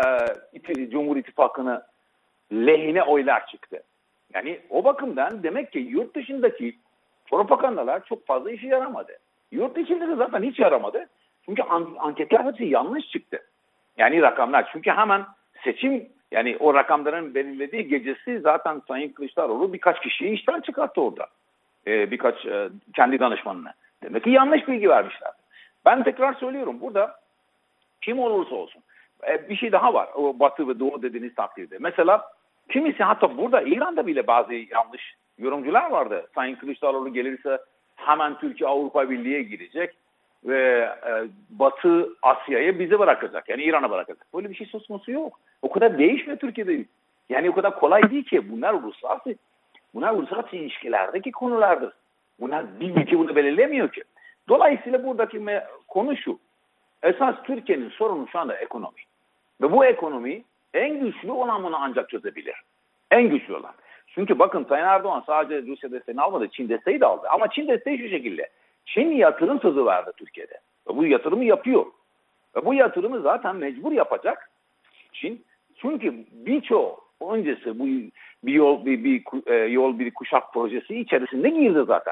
e, Cumhur İttifakı'nı lehine oylar çıktı. Yani o bakımdan demek ki yurt dışındaki propagandalar çok fazla işe yaramadı. Yurt içinde de zaten hiç yaramadı. Çünkü an- anketler hepsi yanlış çıktı. Yani rakamlar. Çünkü hemen seçim yani o rakamların belirlediği gecesi zaten Sayın Kılıçdaroğlu birkaç kişiyi işten çıkarttı orada. Ee, birkaç e, kendi danışmanına. Demek ki yanlış bilgi vermişler. Ben tekrar söylüyorum burada kim olursa olsun. E, bir şey daha var. O Batı ve Doğu dediğiniz takdirde. Mesela kimisi hatta burada İran'da bile bazı yanlış yorumcular vardı. Sayın Kılıçdaroğlu gelirse hemen Türkiye Avrupa Birliği'ye girecek ve e, Batı Asya'yı bize bırakacak. Yani İran'a bırakacak. Böyle bir şey söz konusu yok. O kadar değişmiyor Türkiye'de. Yani o kadar kolay değil ki. Bunlar uluslararası, bunlar uluslararası ilişkilerdeki konulardır. Bunlar bir ülke bunu belirlemiyor ki. Dolayısıyla buradaki konu şu. Esas Türkiye'nin sorunu şu anda ekonomi. Ve bu ekonomi en güçlü olan bunu ancak çözebilir. En güçlü olan. Çünkü bakın Sayın Erdoğan sadece Rusya desteğini almadı, Çin desteği de aldı. Ama Çin desteği şu şekilde. Çin yatırım sözü verdi Türkiye'de. Ve bu yatırımı yapıyor. Ve bu yatırımı zaten mecbur yapacak Çin. Çünkü birçok öncesi bu bir yol bir, bir, bir yol bir kuşak projesi içerisinde girdi zaten.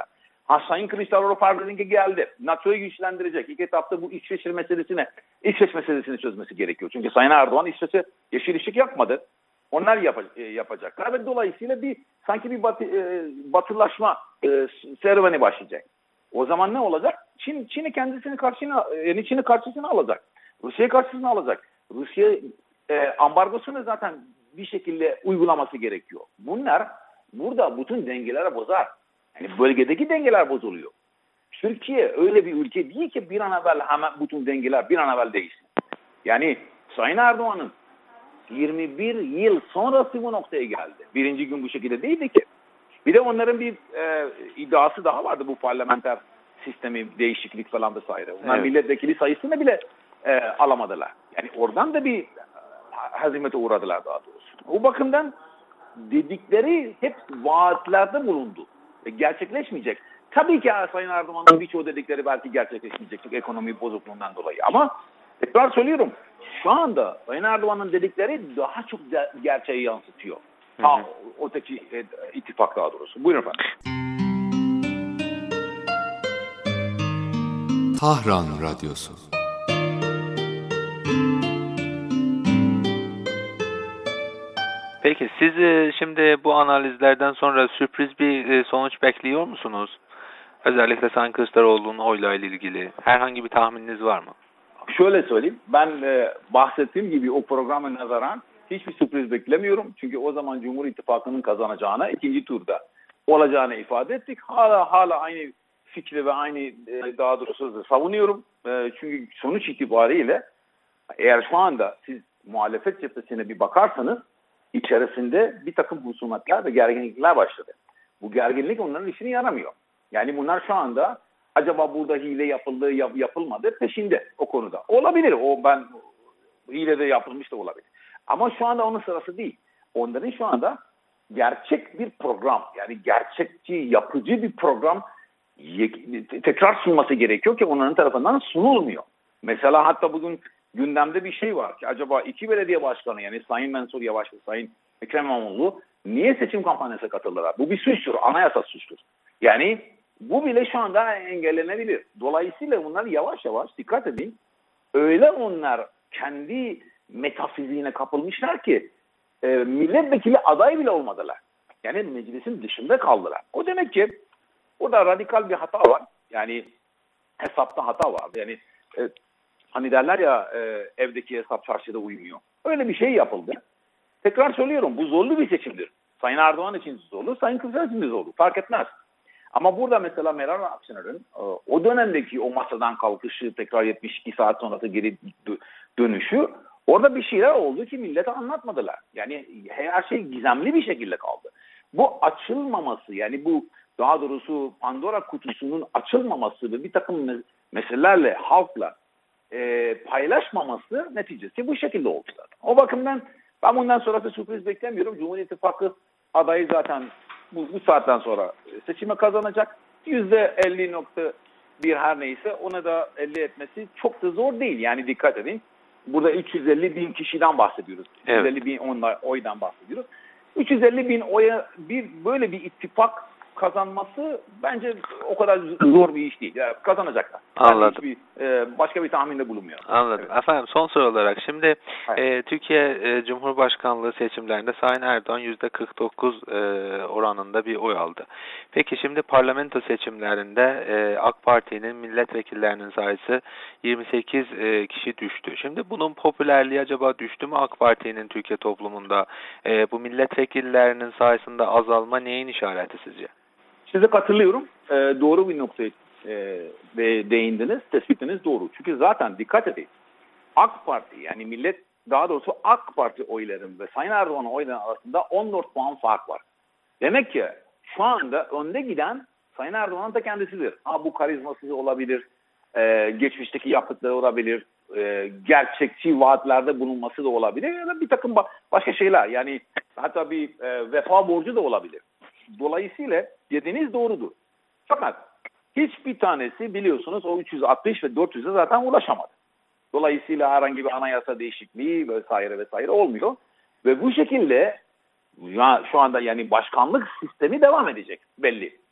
Ha, Sayın Kılıçdaroğlu Parti'ninki geldi. NATO'yu güçlendirecek. İlk etapta bu İsveç meselesine, İsveç meselesini çözmesi gerekiyor. Çünkü Sayın Erdoğan İsveç'e yeşil ışık yakmadı. Onlar yap yapacaklar ve dolayısıyla bir sanki bir batı, e, batılaşma e, serüveni başlayacak. O zaman ne olacak? Çin Çin'i kendisini karşısına, yani Çin'i karşısına alacak. Rusya'yı karşısına alacak. Rusya e, ambargosunu zaten bir şekilde uygulaması gerekiyor. Bunlar burada bütün dengeleri bozar. Yani bölgedeki dengeler bozuluyor. Türkiye öyle bir ülke değil ki bir an evvel hemen bütün dengeler bir an evvel değişsin. Yani Sayın Erdoğan'ın yirmi bir yıl sonrası bu noktaya geldi. Birinci gün bu şekilde değildi ki. Bir de onların bir e, iddiası daha vardı bu parlamenter sistemi değişiklik falan vesaire. Onlar evet. Milletvekili sayısını bile e, alamadılar. Yani oradan da bir hazimete uğradılar daha doğrusu. O bakımdan dedikleri hep vaatlerde bulundu. E, gerçekleşmeyecek. Tabii ki Sayın Erdoğan'ın birçoğu dedikleri belki gerçekleşmeyecek. Çünkü ekonomi bozukluğundan dolayı. Ama tekrar söylüyorum. Şu anda Sayın Erdoğan'ın dedikleri daha çok gerçeği yansıtıyor. Hı hı. Ha, öteki e, ittifak daha doğrusu. Buyurun efendim. Tahran Radyosu. Peki siz şimdi bu analizlerden sonra sürpriz bir sonuç bekliyor musunuz? Özellikle Sayın Kılıçdaroğlu'nun oyla ilgili herhangi bir tahmininiz var mı? Şöyle söyleyeyim, ben e, bahsettiğim gibi o programa nazaran hiçbir sürpriz beklemiyorum. Çünkü o zaman Cumhur İttifakı'nın kazanacağına, ikinci turda olacağını ifade ettik. Hala hala aynı fikri ve aynı e, daha doğrusu savunuyorum. E, çünkü sonuç itibariyle eğer şu anda siz muhalefet cephesine bir bakarsanız içerisinde bir takım husumetler ve gerginlikler başladı. Bu gerginlik onların işine yaramıyor. Yani bunlar şu anda acaba burada hile yapıldı, yap, yapılmadı peşinde o konuda. Olabilir. O ben hile de yapılmış da olabilir. Ama şu anda onun sırası değil. Onların şu anda gerçek bir program, yani gerçekçi, yapıcı bir program tekrar sunması gerekiyor ki onların tarafından sunulmuyor. Mesela hatta bugün gündemde bir şey var ki acaba iki belediye başkanı yani Sayın Mansur Yavaş ve Sayın Ekrem İmamoğlu niye seçim kampanyasına katıldılar? Bu bir suçtur, anayasa suçtur. Yani bu bile şu anda engellenebilir. Dolayısıyla bunlar yavaş yavaş dikkat edin. Öyle onlar kendi metafiziğine kapılmışlar ki e, milletvekili aday bile olmadılar. Yani meclisin dışında kaldılar. O demek ki orada radikal bir hata var. Yani hesapta hata var. Yani e, hani derler ya e, evdeki hesap çarşıda uymuyor. Öyle bir şey yapıldı. Tekrar söylüyorum bu zorlu bir seçimdir. Sayın Erdoğan için zorlu, Sayın Kılıçdaroğlu için de zorlu. Fark etmez. Ama burada mesela Meral Akşener'in o dönemdeki o masadan kalkışı tekrar yetmiş iki saat sonrası geri dönüşü orada bir şeyler oldu ki millete anlatmadılar. Yani her şey gizemli bir şekilde kaldı. Bu açılmaması yani bu daha doğrusu Pandora kutusunun açılmaması ve bir takım meselelerle halkla e, paylaşmaması neticesi bu şekilde oldu zaten. O bakımdan ben bundan sonrası sürpriz beklemiyorum. Cumhur İttifakı adayı zaten Bu, bu saatten sonra seçime kazanacak. yüzde elli nokta bir her neyse ona da elde etmesi çok da zor değil. Yani dikkat edin. Burada üç yüz elli bin kişiden bahsediyoruz. Evet. üç yüz elli bin oydan bahsediyoruz. üç yüz elli bin oya bir böyle bir ittifak kazanması bence o kadar zor bir iş değil. Yani kazanacaklar. Anladım. Yani hiçbir, e, başka bir tahminde bulunmuyor. Anladım. Evet. Efendim son soru olarak şimdi e, Türkiye e, Cumhurbaşkanlığı seçimlerinde Sayın Erdoğan yüzde kırk dokuz e, oranında bir oy aldı. Peki şimdi parlamento seçimlerinde e, AK Parti'nin milletvekillerinin sayısı yirmi sekiz e, kişi düştü. Şimdi bunun popülerliği acaba düştü mü AK Parti'nin Türkiye toplumunda? E, bu milletvekillerinin sayısında azalma neyin işareti sizce? Size katılıyorum. E, doğru bir noktaya e, değindiniz. Tespitiniz doğru. Çünkü zaten dikkat edin. AK Parti yani millet daha doğrusu AK Parti oyların ve Sayın Erdoğan'ın oyların arasında on dört puan fark var. Demek ki şu anda önde giden Sayın Erdoğan da kendisidir. Ha, bu karizması olabilir. E, geçmişteki yapıtları olabilir. E, gerçekçi vaatlerde bulunması da olabilir. Ya da bir takım ba- başka şeyler. Yani hatta bir e, vefa borcu da olabilir. Dolayısıyla dediğiniz doğrudur. Fakat hiçbir tanesi biliyorsunuz o üç yüz altmış ve dört yüze zaten ulaşamadı. Dolayısıyla herhangi bir anayasa değişikliği vesaire vesaire olmuyor. Ve bu şekilde ya, şu anda yani başkanlık sistemi devam edecek belli.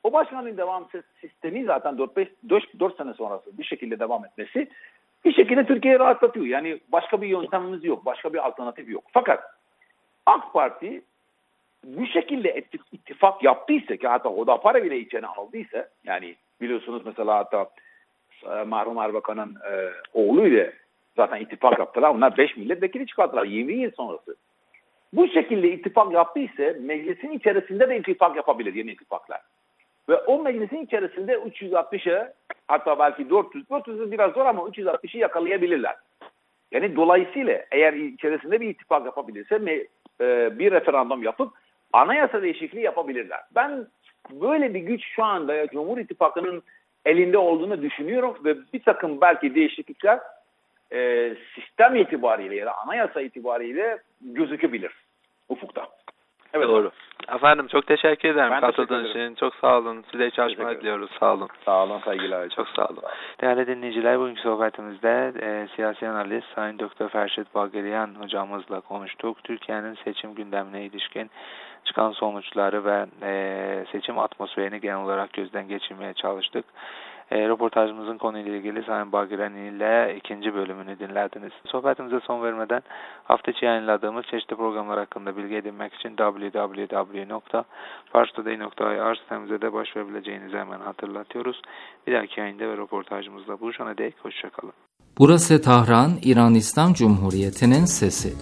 O başkanlığın devam sistemi zaten dört beş dört sene sonrası bir şekilde devam etmesi bir şekilde Türkiye'yi rahatlatıyor. Yani başka bir yöntemimiz yok, başka bir alternatif yok. Fakat AK Parti bu şekilde ittifak yaptıysa ki hatta Hüdapar'ı bile içine aldıysa, yani biliyorsunuz mesela hatta e, merhum Erbakan'ın e, oğluyla zaten ittifak yaptılar. Onlar beş milletvekili çıkarttılar yirmi yıl sonrası. Bu şekilde ittifak yaptıysa meclisin içerisinde de ittifak yapabilir, yeni ittifaklar. Ve o meclisin içerisinde üç yüz altmışı hatta belki dört yüz, dört yüz biraz zor ama üç yüz altmışı yakalayabilirler. Yani dolayısıyla eğer içerisinde bir ittifak yapabilirse e, bir referandum yapıp anayasa değişikliği yapabilirler. Ben böyle bir güç şu anda Cumhur İttifakı'nın elinde olduğunu düşünüyorum ve bir takım belki değişiklikler e, sistem itibariyle ya da anayasa itibariyle gözükebilir ufukta. Evet. Doğru. Efendim çok teşekkür ederim katıldığınız için. Çok sağ olun. Size iyi çalışmalar diliyoruz. Sağ olun. Sağ olun. Saygılar. Çok sağ olun. Değerli dinleyiciler, bugünkü sohbetimizde e, siyasi analist Sayın Doktor Ferşit Bagiryan hocamızla konuştuk. Türkiye'nin seçim gündemine ilişkin çıkan sonuçları ve e, seçim atmosferini genel olarak gözden geçirmeye çalıştık. E, röportajımızın konuyla ilgili Sayın Bagiryan ile ikinci bölümünü dinlediniz. Sohbetimize son vermeden hafta içi yayınladığımız çeşitli programlar hakkında bilgi edinmek için double-u double-u double-u nokta fars today nokta i r sitemize de başvurabileceğinizi hemen hatırlatıyoruz. Bir dahaki yayında ve röportajımızda buluşana dek hoşçakalın. Burası Tahran, İran İslam Cumhuriyeti'nin sesi.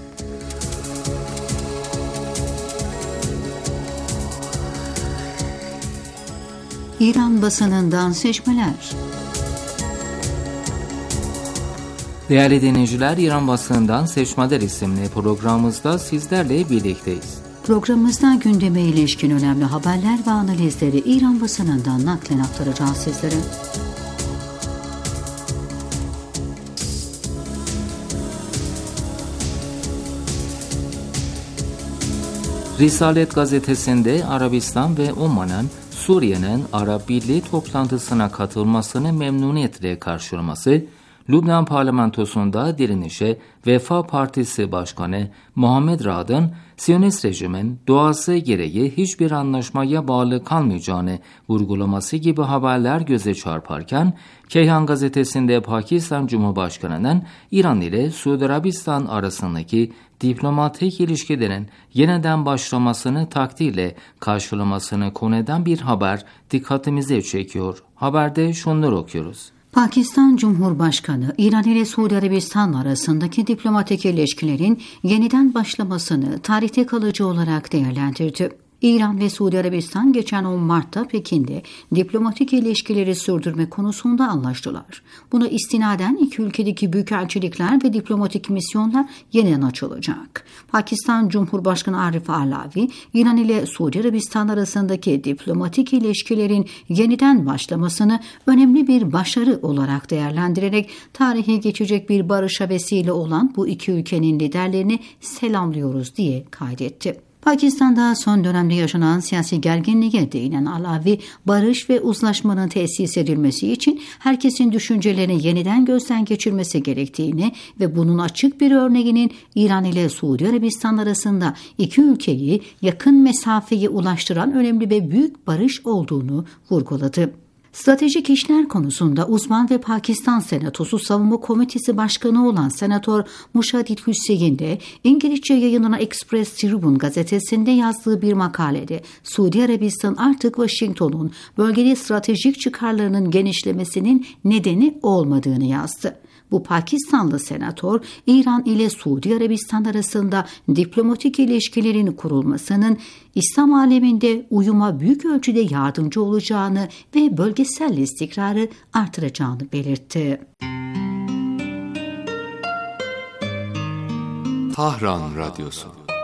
İran basınından seçmeler. Değerli dinleyiciler, İran basınından seçmeler isimli programımızda sizlerle birlikteyiz. Programımızda gündeme ilişkin önemli haberler ve analizleri İran basınından naklen aktaracağız sizlere. Risalet gazetesinde Arabistan ve Oman'ın Suriye'nin Arap Birliği toplantısına katılmasını memnuniyetle karşılaması, Lübnan parlamentosunda direnişe Vefa Partisi Başkanı Muhammed Raad'ın Siyonist rejimin doğası gereği hiçbir anlaşmaya bağlı kalmayacağını vurgulaması gibi haberler göze çarparken, Keyhan gazetesinde Pakistan Cumhurbaşkanı'nın İran ile Suudi Arabistan arasındaki diplomatik ilişkilerin yeniden başlamasını takdirle karşılamasını konu eden bir haber dikkatimizi çekiyor. Haberde şunları okuyoruz. Pakistan Cumhurbaşkanı, İran ile Suudi Arabistan arasındaki diplomatik ilişkilerin yeniden başlamasını tarihte kalıcı olarak değerlendirdi. İran ve Suudi Arabistan geçen on Mart'ta Pekin'de diplomatik ilişkileri sürdürme konusunda anlaştılar. Buna istinaden iki ülkedeki büyükelçilikler ve diplomatik misyonlar yeniden açılacak. Pakistan Cumhurbaşkanı Arif Alavi, İran ile Suudi Arabistan arasındaki diplomatik ilişkilerin yeniden başlamasını önemli bir başarı olarak değerlendirerek tarihe geçecek bir barışa vesile olan bu iki ülkenin liderlerini selamlıyoruz diye kaydetti. Pakistan'da son dönemde yaşanan siyasi gerginliğe değinen Alavi, barış ve uzlaşmanın tesis edilmesi için herkesin düşüncelerini yeniden gözden geçirmesi gerektiğini ve bunun açık bir örneğinin İran ile Suudi Arabistan arasında iki ülkeyi yakın mesafeye ulaştıran önemli ve büyük barış olduğunu vurguladı. Stratejik işler konusunda uzman ve Pakistan Senatosu Savunma Komitesi Başkanı olan Senatör Mushadid Hüseyin de İngilizce yayınlanan Express Tribune gazetesinde yazdığı bir makalede Suudi Arabistan artık Washington'un bölgede stratejik çıkarlarının genişlemesinin nedeni olmadığını yazdı. Bu Pakistanlı senatör, İran ile Suudi Arabistan arasında diplomatik ilişkilerin kurulmasının İslam aleminde uyuma büyük ölçüde yardımcı olacağını ve bölgesel istikrarı artıracağını belirtti. Tahran Radyosu.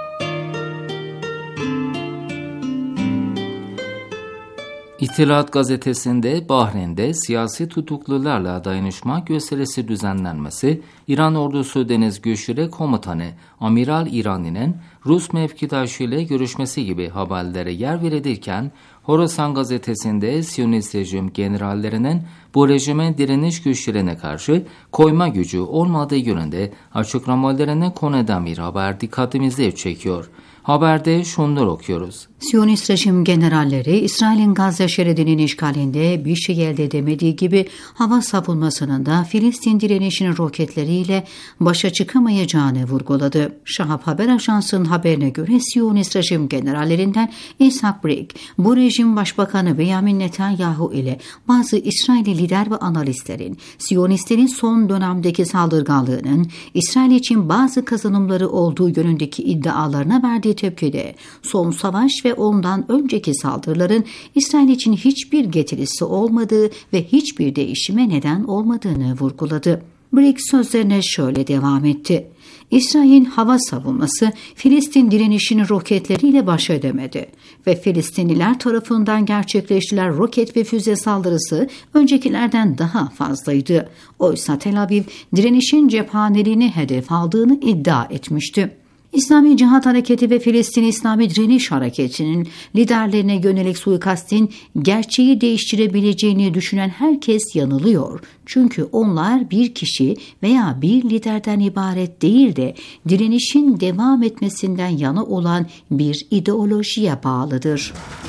İttihat gazetesinde Bahreyn'de siyasi tutuklularla dayanışma gösterisi düzenlenmesi, İran ordusu deniz güçleri komutanı Amiral İrani'nin Rus mevkidaşıyla görüşmesi gibi haberlere yer verilirken, Horasan gazetesinde Siyonist rejim generallerinin bu rejime direniş güçlerine karşı koyma gücü olmadığı yönünde açıklamalarını konu eden bir haber dikkatimizi çekiyor. Haberde şunları okuyoruz. Siyonist rejim generalleri İsrail'in Gazze şeridinin işgalinde bir şey elde edemediği gibi hava savunmasının da Filistin direnişinin roketleriyle başa çıkamayacağını vurguladı. Şahap Haber Ajansı'nın haberine göre Siyonist rejim generallerinden İshak Brick, bu rejim başbakanı Benjamin Netanyahu ile bazı İsrailli lider ve analistlerin Siyonistlerin son dönemdeki saldırganlığının İsrail için bazı kazanımları olduğu yönündeki iddialarına verdiği tepkide son savaş ve ondan önceki saldırıların İsrail için hiçbir getirisi olmadığı ve hiçbir değişime neden olmadığını vurguladı. Brick sözlerine şöyle devam etti. İsrail'in hava savunması Filistin direnişini roketleriyle baş edemedi ve Filistinliler tarafından gerçekleştirilen roket ve füze saldırısı öncekilerden daha fazlaydı. Oysa Tel Aviv direnişin cephaneliğini hedef aldığını iddia etmişti. İslami Cihat Hareketi ve Filistin İslami Direniş Hareketi'nin liderlerine yönelik suikastin gerçeği değiştirebileceğini düşünen herkes yanılıyor. Çünkü onlar bir kişi veya bir liderden ibaret değil de direnişin devam etmesinden yana olan bir ideolojiye bağlıdır.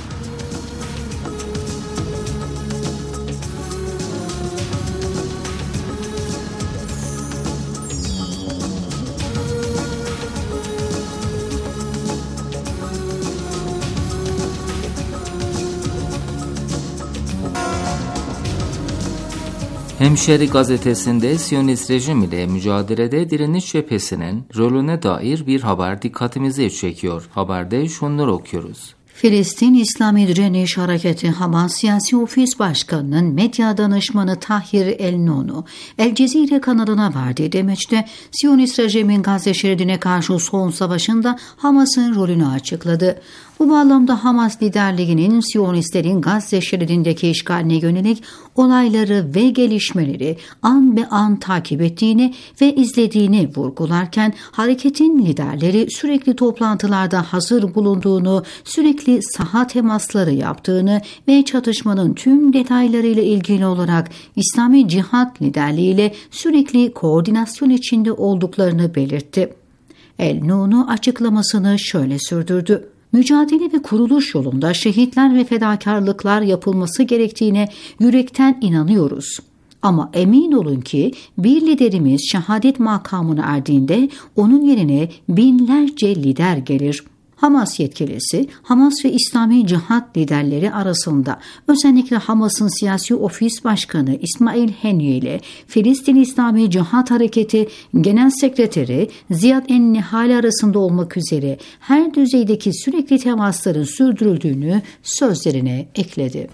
Hemşeri gazetesinde Siyonist rejim ile mücadelede direniş cephesinin rolüne dair bir haber dikkatimizi çekiyor. Haberde şunları okuyoruz. Filistin İslami Direniş Hareketi Hamas Siyasi Ofis Başkanı'nın medya danışmanı Tahir El-Nonu, El Cezire kanalına verdiği demeçte Siyonist rejimin Gazze şeridine karşı son savaşında Hamas'ın rolünü açıkladı. Bu bağlamda Hamas liderliğinin Siyonistlerin Gazze şeridindeki işgaline yönelik olayları ve gelişmeleri an be an takip ettiğini ve izlediğini vurgularken hareketin liderleri sürekli toplantılarda hazır bulunduğunu, sürekli saha temasları yaptığını ve çatışmanın tüm detaylarıyla ilgili olarak İslami Cihat liderliğiyle sürekli koordinasyon içinde olduklarını belirtti. El-Nunu açıklamasını şöyle sürdürdü. Mücadele ve kuruluş yolunda şehitler ve fedakarlıklar yapılması gerektiğine yürekten inanıyoruz. Ama emin olun ki bir liderimiz şehadet makamına erdiğinde onun yerine binlerce lider gelir. Hamas yetkilisi, Hamas ve İslami Cihat liderleri arasında özellikle Hamas'ın siyasi ofis başkanı İsmail Haniyeh ile Filistin İslami Cihat Hareketi Genel Sekreteri Ziyad en-Nihal arasında olmak üzere her düzeydeki sürekli temasların sürdürüldüğünü sözlerine ekledi.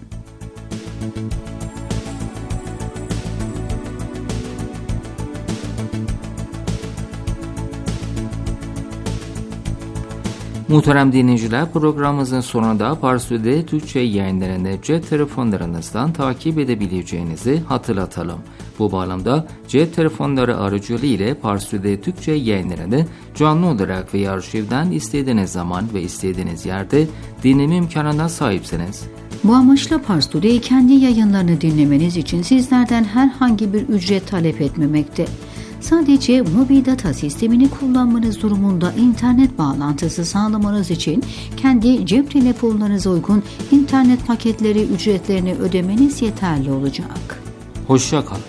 Muhterem dinleyiciler, programımızın sonunda Parsu'da Türkçe yayınlarını cep telefonlarınızdan takip edebileceğinizi hatırlatalım. Bu bağlamda cep telefonları aracılığıyla Parsu'da Türkçe yayınlarını canlı olarak veya arşivden istediğiniz zaman ve istediğiniz yerde dinleme imkanına sahipsiniz. Bu amaçla Pars Today kendi yayınlarını dinlemeniz için sizlerden herhangi bir ücret talep etmemekte. Sadece mobil data sistemini kullanmanız durumunda internet bağlantısı sağlamanız için kendi cep telefonlarınıza uygun internet paketleri ücretlerini ödemeniz yeterli olacak. Hoşça kalın.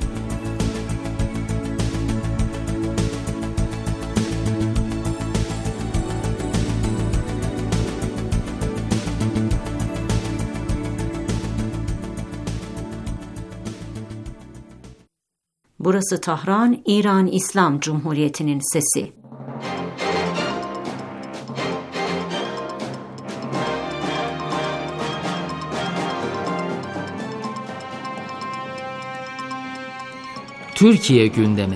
Burası Tahran, İran İslam Cumhuriyeti'nin sesi. Türkiye gündemi.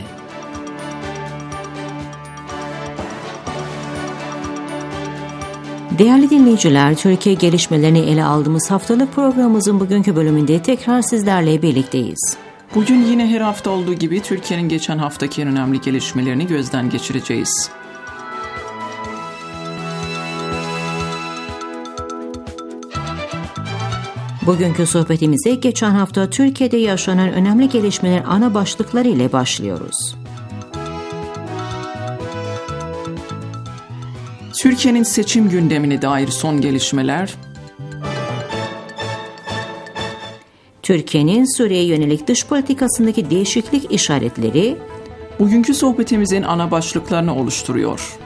Değerli dinleyiciler, Türkiye gelişmelerini ele aldığımız haftalık programımızın bugünkü bölümünde tekrar sizlerle birlikteyiz. Bugün yine her hafta olduğu gibi Türkiye'nin geçen haftaki en önemli gelişmelerini gözden geçireceğiz. Bugünkü sohbetimize geçen hafta Türkiye'de yaşanan önemli gelişmeler ana başlıkları ile başlıyoruz. Türkiye'nin seçim gündemine dair son gelişmeler. Türkiye'nin Suriye'ye yönelik dış politikasındaki değişiklik işaretleri bugünkü sohbetimizin ana başlıklarını oluşturuyor.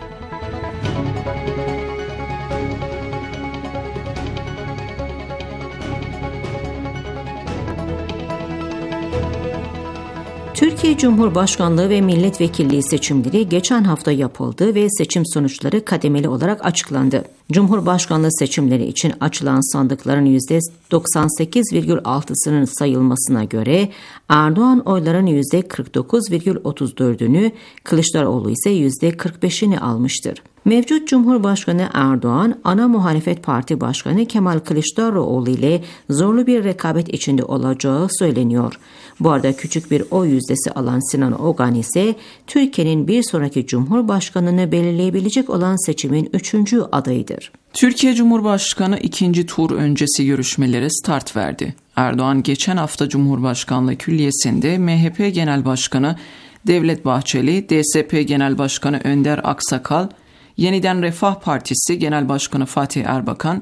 Türkiye Cumhurbaşkanlığı ve milletvekilliği seçimleri geçen hafta yapıldı ve seçim sonuçları kademeli olarak açıklandı. Cumhurbaşkanlığı seçimleri için açılan sandıkların yüzde doksan sekiz virgül altısının sayılmasına göre Erdoğan oyların yüzde kırk dokuz virgül otuz dördünü, Kılıçdaroğlu ise yüzde kırk beşini almıştır. Mevcut Cumhurbaşkanı Erdoğan, ana muhalefet parti başkanı Kemal Kılıçdaroğlu ile zorlu bir rekabet içinde olacağı söyleniyor. Bu arada küçük bir oy yüzdesi alan Sinan Ogan ise Türkiye'nin bir sonraki Cumhurbaşkanını belirleyebilecek olan seçimin üçüncü adayıdır. Türkiye Cumhurbaşkanı ikinci tur öncesi görüşmelere start verdi. Erdoğan geçen hafta Cumhurbaşkanlığı Külliyesi'nde M H P Genel Başkanı Devlet Bahçeli, D S P Genel Başkanı Önder Aksakal, Yeniden Refah Partisi Genel Başkanı Fatih Erbakan,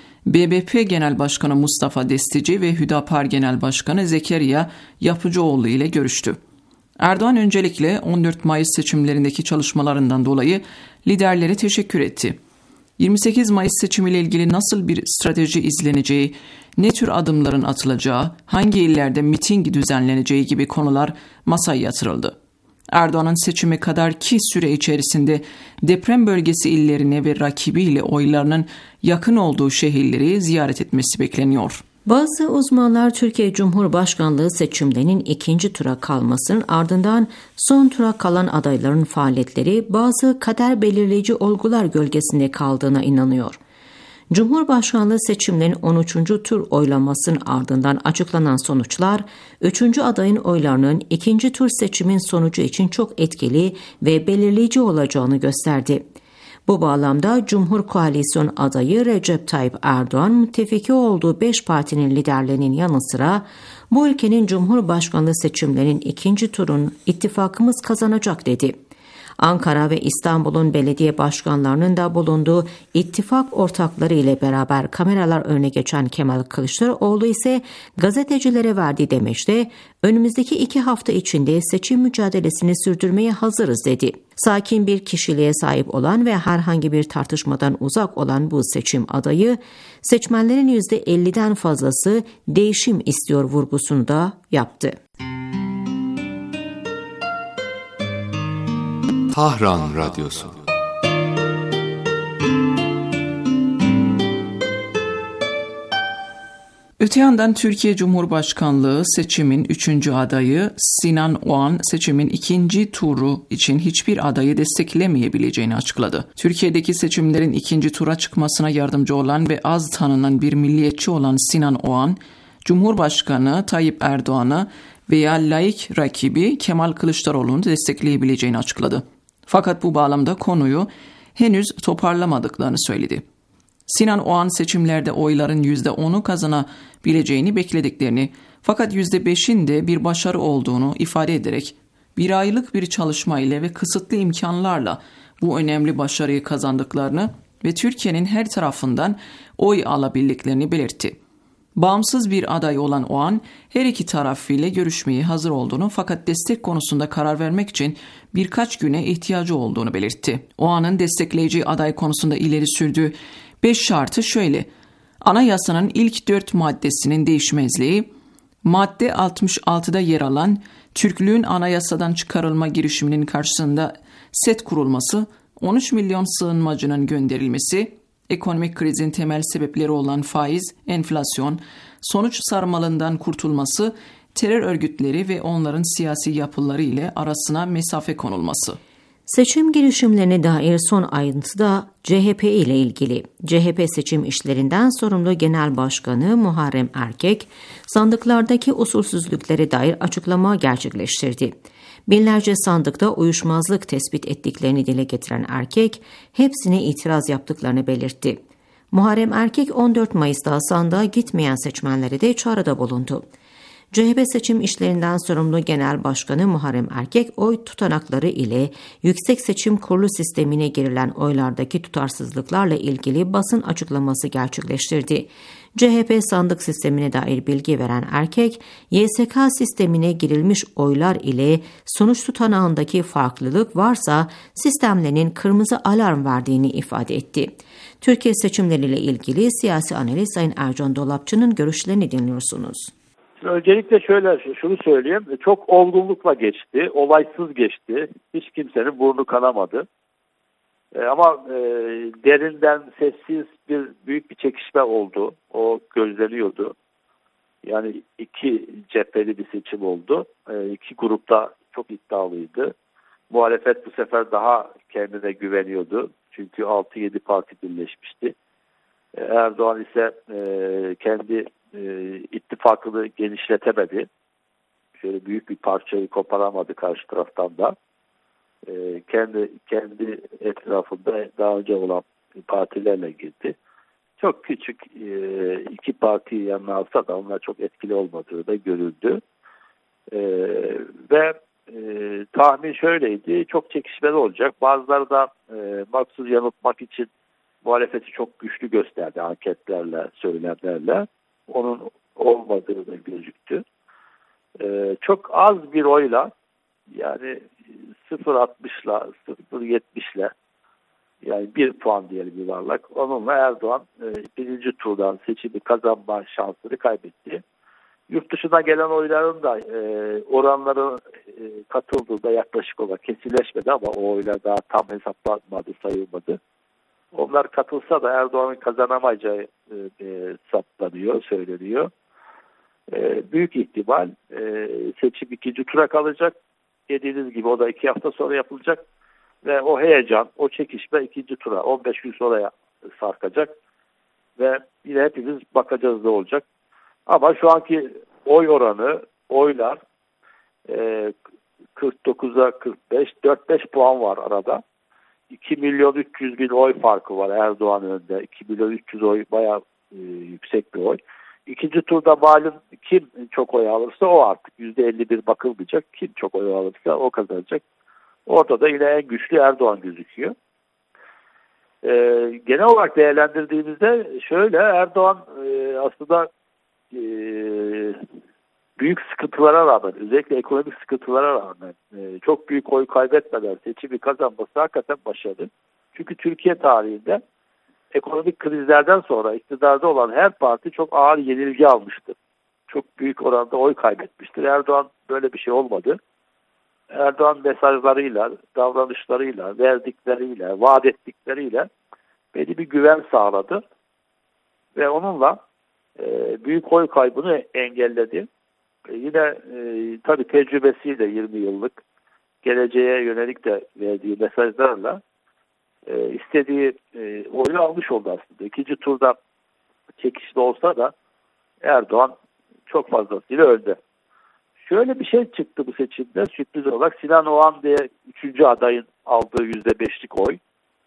B B P Genel Başkanı Mustafa Destici ve Hüdapar Genel Başkanı Zekeriya Yapıcıoğlu ile görüştü. Erdoğan öncelikle on dört Mayıs seçimlerindeki çalışmalarından dolayı liderlere teşekkür etti. yirmi sekiz Mayıs seçimiyle ilgili nasıl bir strateji izleneceği, ne tür adımların atılacağı, hangi illerde miting düzenleneceği gibi konular masaya yatırıldı. Erdoğan'ın seçime kadar ki süre içerisinde deprem bölgesi illerine ve rakibiyle oylarının yakın olduğu şehirleri ziyaret etmesi bekleniyor. Bazı uzmanlar Türkiye Cumhurbaşkanlığı seçimlerinin ikinci tura kalmasının ardından son tura kalan adayların faaliyetleri bazı kader belirleyici olgular gölgesinde kaldığına inanıyor. Cumhurbaşkanlığı seçimlerinin on üçüncü tur oylamasının ardından açıklanan sonuçlar, üçüncü adayın oylarının ikinci tur seçimin sonucu için çok etkili ve belirleyici olacağını gösterdi. Bu bağlamda Cumhur Koalisyon adayı Recep Tayyip Erdoğan, müttefiki olduğu beş partinin liderlerinin yanı sıra bu ülkenin Cumhurbaşkanlığı seçimlerinin ikinci turun ittifakımız kazanacak dedi. Ankara ve İstanbul'un belediye başkanlarının da bulunduğu ittifak ortakları ile beraber kameralar önüne geçen Kemal Kılıçdaroğlu ise gazetecilere verdiği demeçte önümüzdeki iki hafta içinde seçim mücadelesini sürdürmeye hazırız dedi. Sakin bir kişiliğe sahip olan ve herhangi bir tartışmadan uzak olan bu seçim adayı, seçmenlerin yüzde elliden fazlası değişim istiyor vurgusunu da yaptı. Tahran Radyosu. Öte yandan Türkiye Cumhurbaşkanlığı seçimin üçüncü adayı Sinan Oğan seçimin ikinci turu için hiçbir adayı desteklemeyebileceğini açıkladı. Türkiye'deki seçimlerin ikinci tura çıkmasına yardımcı olan ve az tanınan bir milliyetçi olan Sinan Oğan, Cumhurbaşkanı Tayyip Erdoğan'ı veya laik rakibi Kemal Kılıçdaroğlu'nu destekleyebileceğini açıkladı. Fakat bu bağlamda konuyu henüz toparlamadıklarını söyledi. Sinan Oğan seçimlerde oyların yüzde onu kazanabileceğini beklediklerini fakat yüzde beşin de bir başarı olduğunu ifade ederek bir aylık bir çalışma ile ve kısıtlı imkanlarla bu önemli başarıyı kazandıklarını ve Türkiye'nin her tarafından oy alabildiklerini belirtti. Bağımsız bir aday olan Oğan, her iki taraf ile görüşmeye hazır olduğunu fakat destek konusunda karar vermek için birkaç güne ihtiyacı olduğunu belirtti. Oğan'ın destekleyici aday konusunda ileri sürdüğü beş şartı şöyle: Anayasanın ilk dört maddesinin değişmezliği, madde altmış altıda yer alan Türklüğün anayasadan çıkarılma girişiminin karşısında set kurulması, on üç milyon sığınmacının gönderilmesi, ekonomik krizin temel sebepleri olan faiz, enflasyon, sonuç sarmalından kurtulması, terör örgütleri ve onların siyasi yapıları ile arasına mesafe konulması. Seçim girişimlerine dair son ayrıntı da C H P ile ilgili. C H P seçim işlerinden sorumlu Genel Başkanı Muharrem Erkek, sandıklardaki usulsüzlüklere dair açıklama gerçekleştirdi. Binlerce sandıkta uyuşmazlık tespit ettiklerini dile getiren Erkek, hepsine itiraz yaptıklarını belirtti. Muharrem Erkek on dört Mayıs'ta sandığa gitmeyen seçmenlere de çağrıda bulundu. C H P seçim işlerinden sorumlu Genel Başkanı Muharrem Erkek oy tutanakları ile Yüksek Seçim Kurulu sistemine girilen oylardaki tutarsızlıklarla ilgili basın açıklaması gerçekleştirdi. C H P sandık sistemine dair bilgi veren Erkek, Y S K sistemine girilmiş oylar ile sonuç tutanağındaki farklılık varsa sistemlerinin kırmızı alarm verdiğini ifade etti. Türkiye seçimleriyle ilgili siyasi analist Sayın Ercan Dolapçı'nın görüşlerini dinliyorsunuz. Öncelikle şöyle şunu söyleyeyim. Çok olgunlukla geçti, olaysız geçti. Hiç kimsenin burnu kanamadı. E, ama e, derinden sessiz bir büyük bir çekişme oldu. O gözleniyordu. Yani iki cepheli bir seçim oldu. E, iki grupta çok iddialıydı. Muhalefet bu sefer daha kendine güveniyordu. Çünkü altı yedi parti birleşmişti. E, Erdoğan ise e, kendi e, ittifakını genişletemedi. Şöyle büyük bir parçayı koparamadı karşı taraftan da. E, kendi kendi etrafında daha önce olan partilerle girdi. Çok küçük e, iki partiyi yanına alsa da onlar çok etkili olmadığı da görüldü. E, ve e, tahmin şöyleydi, çok çekişmeli olacak. Bazıları da e, maksuz yanıltmak için muhalefeti çok güçlü gösterdi anketlerle, söylemlerle. Onun olmadığı da gözüktü. E, çok az bir oyla, yani sıfır altmışla sıfır yetmişle, yani bir puan diyelim yuvarlak, onunla Erdoğan e, birinci turdan seçimi kazanma şansını kaybetti. Yurt dışına gelen oyların da e, oranları e, katıldığında yaklaşık olarak kesinleşmedi ama o oylar daha tam hesaplanmadı, sayılmadı. Onlar katılsa da Erdoğan'ın kazanamayacağı e, e, saptanıyor, söyleniyor. E, büyük ihtimal e, seçim ikinci tura kalacak. Dediğiniz gibi o da iki hafta sonra yapılacak. Ve o heyecan, o çekişme ikinci tura on beş gün sonraya sarkacak. Ve yine hepimiz bakacağız ne olacak. Ama şu anki oy oranı, oylar e, kırk dokuza kırk beş, dört beş puan var arada. iki milyon üç yüz bin oy farkı var Erdoğan önünde. iki milyon üç yüz oy bayağı e, yüksek bir oy. İkinci turda malum kim çok oy alırsa o artık yüzde elli bir bakılmayacak. Kim çok oy alırsa o kazanacak. Orada da yine en güçlü Erdoğan gözüküyor. Ee, genel olarak değerlendirdiğimizde şöyle, Erdoğan e, aslında e, büyük sıkıntılara rağmen, özellikle ekonomik sıkıntılara rağmen e, çok büyük oy kaybetmeden seçimi kazanması hakikaten başarılı. Çünkü Türkiye tarihinde ekonomik krizlerden sonra iktidarda olan her parti çok ağır yenilgi almıştı. Çok büyük oranda oy kaybetmiştir. Erdoğan böyle bir şey olmadı. Erdoğan mesajlarıyla, davranışlarıyla, verdikleriyle, vaat ettikleriyle belli bir güven sağladı. Ve onunla e, büyük oy kaybını engelledi. E, yine e, tabii tecrübesiyle yirmi yıllık geleceğe yönelik de verdiği mesajlarla e, istediği e, oyu almış oldu aslında. İkinci turda çekişli olsa da Erdoğan çok fazlasıyla öldü. Şöyle bir şey çıktı bu seçimde sürpriz olarak. Sinan Oğan diye üçüncü adayın aldığı yüzde beşlik oy.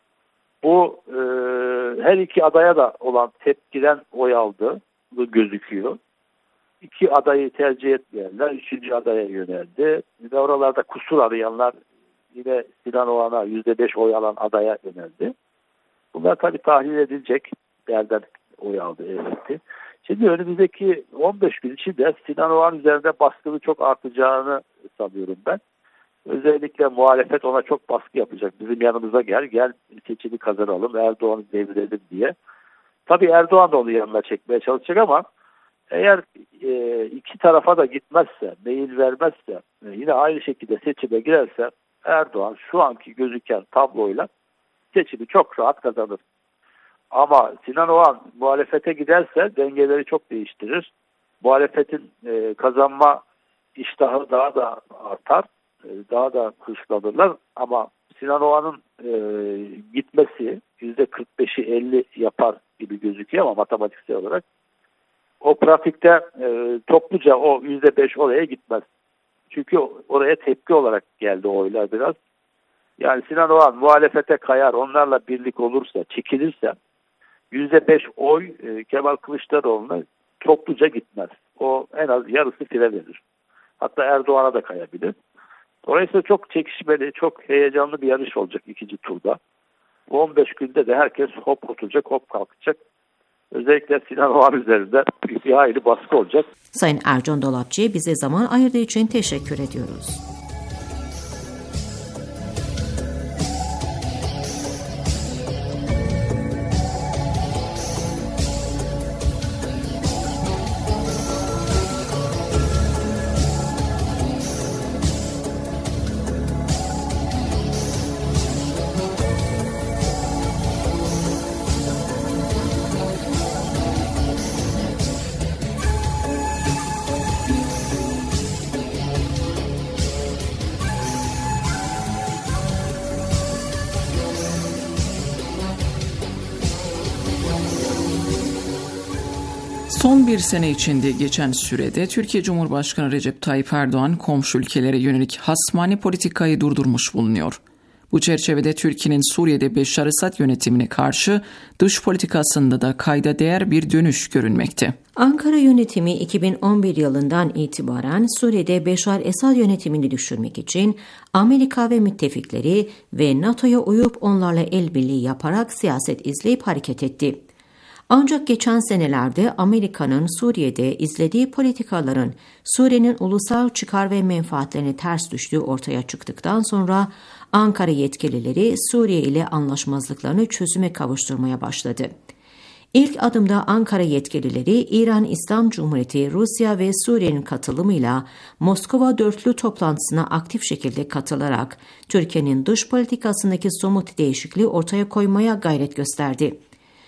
Bu e, her iki adaya da olan tepkiden oy aldı. Bu gözüküyor. İki adayı tercih etmeyenler üçüncü adaya yöneldi. Yine oralarda kusur arayanlar yine Sinan Oğan'a yüzde beş oy alan adaya yöneldi. Bunlar tabii tahlil edilecek. Yerden oy aldı elbette. Şimdi önümüzdeki on beş gün içinde Sinan Oğan üzerinde baskını çok artacağını sanıyorum ben. Özellikle muhalefet ona çok baskı yapacak. Bizim yanımıza gel, gel seçimi kazanalım, Erdoğan'ı devirelim diye. Tabii Erdoğan da onu yanına çekmeye çalışacak ama eğer e, iki tarafa da gitmezse, meyil vermezse, e, yine aynı şekilde seçime girerse Erdoğan şu anki gözüken tabloyla seçimi çok rahat kazanır. Ama Sinan Oğan muhalefete giderse dengeleri çok değiştirir. Muhalefetin e, kazanma iştahı daha da artar. E, daha da hırslanırlar. Ama Sinan Oğan'ın e, gitmesi yüzde kırk beşi elli yapar gibi gözüküyor ama matematiksel olarak. O pratikte e, topluca o yüzde beş oraya gitmez. Çünkü oraya tepki olarak geldi oylar biraz. Yani Sinan Oğan muhalefete kayar, onlarla birlik olursa, çekilirse yüzde beş oy e, Kemal Kılıçdaroğlu'na topluca gitmez. o en az yarısı file verir. Hatta Erdoğan'a da kayabilir. Dolayısıyla çok çekişmeli, çok heyecanlı bir yarış olacak ikinci turda. Bu on beş günde de herkes hop oturacak, hop kalkacak. Özellikle Sinan Oğan üzerinde bir hayli baskı olacak. Sayın Ercan Dolapçı'ya bize zaman ayırdığı için teşekkür ediyoruz. Son bir sene içinde geçen sürede Türkiye Cumhurbaşkanı Recep Tayyip Erdoğan komşu ülkelere yönelik hasmani politikayı durdurmuş bulunuyor. Bu çerçevede Türkiye'nin Suriye'de Beşar Esad yönetimine karşı dış politikasında da kayda değer bir dönüş görünmekte. Ankara yönetimi iki bin on bir yılından itibaren Suriye'de Beşar Esad yönetimini düşürmek için Amerika ve müttefikleri ve NATO'ya uyup onlarla el birliği yaparak siyaset izleyip hareket etti. Ancak geçen senelerde Amerika'nın Suriye'de izlediği politikaların Suriye'nin ulusal çıkar ve menfaatlerine ters düştüğü ortaya çıktıktan sonra Ankara yetkilileri Suriye ile anlaşmazlıklarını çözüme kavuşturmaya başladı. İlk adımda Ankara yetkilileri İran İslam Cumhuriyeti, Rusya ve Suriye'nin katılımıyla Moskova dörtlü toplantısına aktif şekilde katılarak Türkiye'nin dış politikasındaki somut değişikliği ortaya koymaya gayret gösterdi.